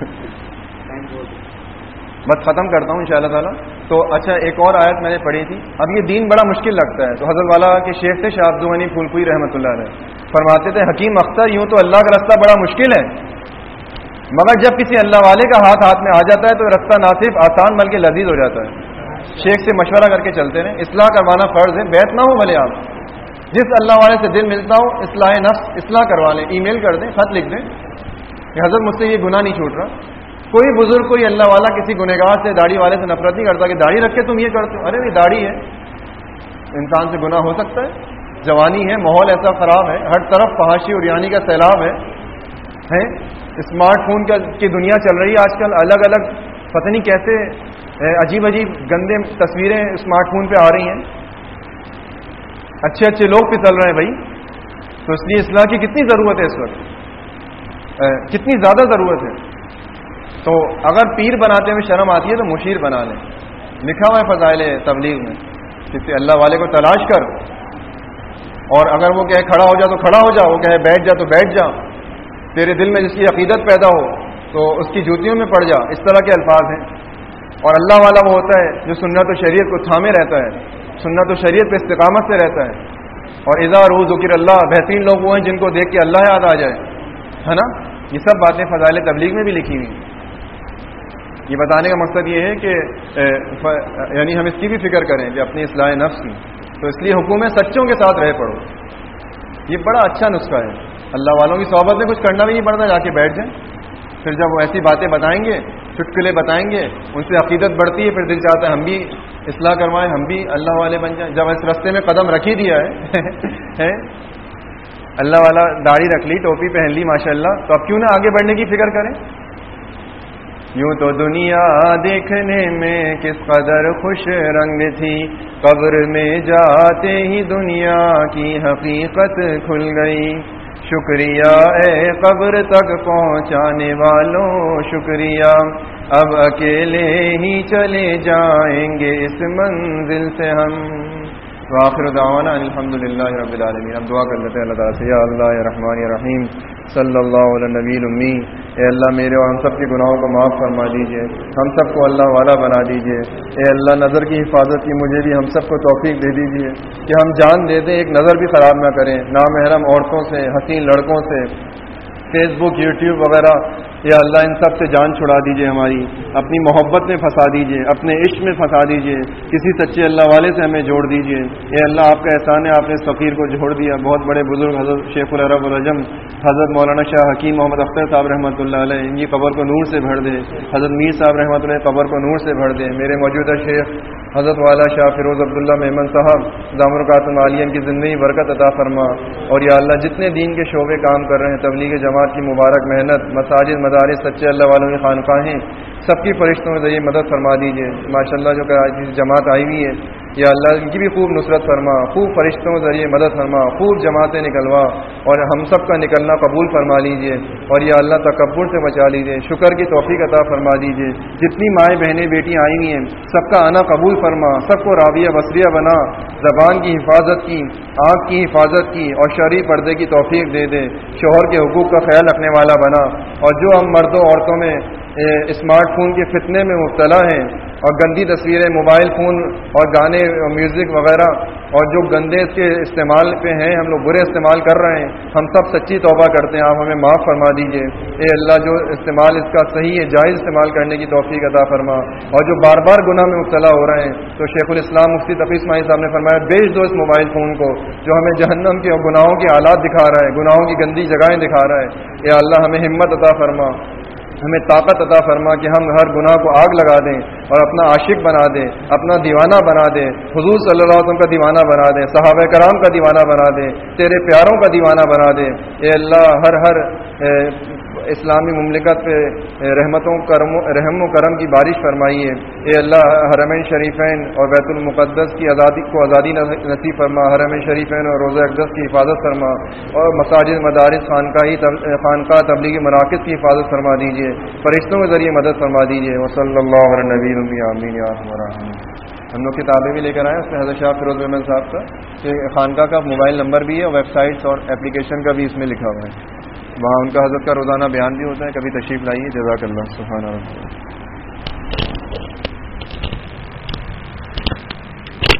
بس ختم کرتا ہوں انشاءاللہ تعالیٰ. تو اچھا ایک اور آیت میں نے پڑھی تھی. اب یہ دین بڑا مشکل لگتا ہے، تو حضرت والا کے شیخ تھے شاہ عبد الغنی پھولپوئی رحمۃ اللہ علیہ، فرماتے تھے حکیم اختر یوں تو اللہ کا راستہ بڑا مشکل ہے، مگر جب کسی اللہ والے کا ہاتھ ہاتھ میں آ جاتا ہے تو راستہ نہ صرف آسان بلکہ لذیذ ہو جاتا ہے. شیخ سے مشورہ کر کے چلتے رہیں، اصلاح کروانا فرض ہے، بیت نہ ہو بھلے آپ، جس اللہ والے سے دل ملتا ہو اصلاح نفس اصلاح کروا لیں، ای میل کر دیں، خط لکھ دیں کہ حضرت مجھ سے یہ گناہ نہیں چھوٹ رہا. کوئی بزرگ کوئی اللہ والا کسی گنہگار سے داڑھی والے سے نفرت نہیں کرتا کہ داڑھی رکھ کے تم یہ کرتے ہو. ارے یہ داڑھی ہے، انسان سے گناہ ہو سکتا ہے، جوانی ہے، ماحول ایسا خراب ہے، ہر طرف فحاشی اور یعنی کا سیلاب ہے، اسمارٹ فون کی دنیا چل رہی ہے آج کل، الگ الگ پتہ نہیں کیسے عجیب عجیب گندے تصویریں اسمارٹ فون پہ آ رہی ہیں، اچھے اچھے لوگ پہ چل رہے ہیں بھائی. تو اس لیے اصلاح کی کتنی ضرورت ہے اس وقت، کتنی زیادہ ضرورت ہے. تو اگر پیر بناتے ہوئے شرم آتی ہے تو مشیر بنا لیں. لکھا ہوا ہے فضائل تبلیغ میں، کسی اللہ والے کو تلاش کر، اور اگر وہ کہے کھڑا ہو جا تو کھڑا ہو جا، وہ کہے بیٹھ جا تو بیٹھ جا، تیرے دل میں جس کی عقیدت پیدا ہو تو اس کی جوتیوں میں پڑ جا، اس طرح کے الفاظ ہیں. اور اللہ والا وہ ہوتا ہے جو سنت و شریعت کو تھامے رہتا ہے، سنت و شریعت پہ استقامت سے رہتا ہے. اور اذا روح ذکر اللہ، بہترین لوگ وہ ہیں جن کو دیکھ کے اللہ یاد آ جائے، ہے نا. یہ سب باتیں فضائل تبلیغ میں بھی لکھی ہوئی. یہ بتانے کا مقصد یہ ہے کہ یعنی ہم اس کی بھی فکر کریں کہ اپنی اصلاح نفس کی. تو اس لیے حکومت سچوں کے ساتھ رہ پڑو، یہ بڑا اچھا نسخہ ہے. اللہ والوں کی صحبت میں کچھ کرنا بھی نہیں پڑتا، جا کے بیٹھ جائیں، پھر جب وہ ایسی باتیں بتائیں گے، چٹکلے بتائیں گے، ان سے عقیدت بڑھتی ہے، پھر دل چاہتا ہے ہم بھی اصلاح کروائیں، ہم بھی اللہ والے بن جائیں. جب اس راستے میں قدم رکھ ہی دیا ہے اللہ والا داڑھی رکھ لی، ٹوپی پہن لی ماشاءاللہ، تو اب کیوں نہ آگے بڑھنے کی فکر کریں. یوں تو دنیا دیکھنے میں کس قدر خوش رنگ تھی، قبر میں جاتے ہی دنیا کی حقیقت کھل گئی. شکریہ اے قبر تک پہنچانے والوں شکریہ، اب اکیلے ہی چلے جائیں گے اس منزل سے ہم. وآخر دعوانا الحمدللہ رب العالمین. اب دعا کر لیتے ہیں اللہ تعالیٰ سے. یا اللہ یا رحمان یا رحیم صلی اللہ علی نبی الامی. اے اللہ میرے اور ہم سب کے گناہوں کو معاف فرما دیجیے، ہم سب کو اللہ والا بنا دیجیے. اے اللہ نظر کی حفاظت کی مجھے بھی ہم سب کو توفیق دے دیجیے کہ ہم جان دے دیں، ایک نظر بھی خراب نہ کریں نامحرم عورتوں سے، حسین لڑکوں سے، فیس بک یوٹیوب وغیرہ. یا اللہ ان سب سے جان چھڑا دیجیے، ہماری اپنی محبت میں پھنسا دیجیے، اپنے عشق میں پھنسا دیجیے، کسی سچے اللہ والے سے ہمیں جوڑ دیجیے. اے اللہ آپ کا احسان ہے، آپ نے اس فقیر کو جوڑ دیا. بہت بڑے بزرگ حضرت شیخ العرب العجم حضرت مولانا شاہ حکیم محمد اختر صاحب رحمۃ اللہ علیہ، ان کی قبر کو نور سے بھر دے. حضرت میر صاحب رحمۃ اللہ قبر کو نور سے بھر دے. میرے موجودہ شیخ حضرت والا شاہ فیروز عبداللہ میمن صاحب دامرکاتم عالیہ کی زندگی برکت عطا فرما. اور یا اللہ جتنے دین کے شعبے کام کر رہے ہیں، تبلیغ جماعت کی مبارک محنت، مساجد مدارس، سچے اللہ والوں کی خانقاہیں، سب کی فرشتوں کے ذریعے مدد فرما دیجیے. ماشاءاللہ جو کہ جماعت آئی ہوئی ہے یا اللہ ان کی بھی خوب نصرت فرما, خوب فرشتوں کے ذریعے مدد فرما, خوب جماعتیں نکلوا اور ہم سب کا نکلنا قبول فرما لیجیے. اور یا اللہ تکبر سے بچا لیجیے, شکر کی توفیق عطا فرما دیجیے. جتنی مائیں بہنیں بیٹیاں آئی ہوئی ہیں سب کا آنا قبول فرما, سب کو راویہ بصریہ بنا, زبان کی حفاظت کی, آنکھ کی حفاظت کی اور شرعی پردے کی توفیق دے دے. شوہر کے حقوق کا خیال رکھنے والا بنا. اور جو ہم مردوں عورتوں میں اسمارٹ فون کے فتنے میں مبتلا ہیں اور گندی تصویریں, موبائل فون اور گانے اور میوزک وغیرہ اور جو گندے اس کے استعمال پہ ہیں, ہم لوگ برے استعمال کر رہے ہیں, ہم سب سچی توبہ کرتے ہیں, آپ ہمیں معاف فرما دیجیے. اے اللہ جو استعمال اس کا صحیح ہے, جائز استعمال کرنے کی توفیق عطا فرما. اور جو بار بار گناہ میں مبتلا ہو رہے ہیں تو شیخ الاسلام مفتی تقی اسماعیل صاحب نے فرمایا بیچ دو اس موبائل فون کو جو ہمیں جہنم کے اور گناہوں کے حالات دکھا رہا ہے, گناہوں کی گندی جگہیں دکھا رہا ہے. اے اللہ ہمیں ہمت عطا فرما, ہمیں طاقت عطا فرما کہ ہم ہر گناہ کو آگ لگا دیں اور اپنا عاشق بنا دیں, اپنا دیوانہ بنا دیں, حضور صلی اللہ علیہ وسلم کا دیوانہ بنا دیں, صحابہ کرام کا دیوانہ بنا دیں, تیرے پیاروں کا دیوانہ بنا دیں. اے اللہ ہر ہر اسلامی مملکت پہ رحمتوں کرم رحم و کرم کی بارش فرمائیے. اے اللہ حرمین شریفین اور بیت المقدس کی آزادی کو آزادی نصیب فرما, حرمین شریفین اور روزہ اقدس کی حفاظت فرما, اور مساجد, مدارس, خانقاہی خانقاہ تبلیغی مراکز کی حفاظت فرما دیجیے, فرشتوں کے ذریعے مدد فرما دیجیے. وصلی اللہ علی نبی المی آمین یا ارحم الراحمین. ہم لوگ کتابیں بھی لے کر آئے, اس میں حضرت شاہ فیروز احمد صاحب کا کہ خانقاہ کا موبائل نمبر بھی ہے اور ویب سائٹس اور اپلیکیشن کا بھی اس میں لکھا ہوا ہے, وہاں ان کا حضرت کا روزانہ بیان بھی ہوتا ہے. کبھی تشریف لائیے. جزاک اللہ. سبحان اللہ.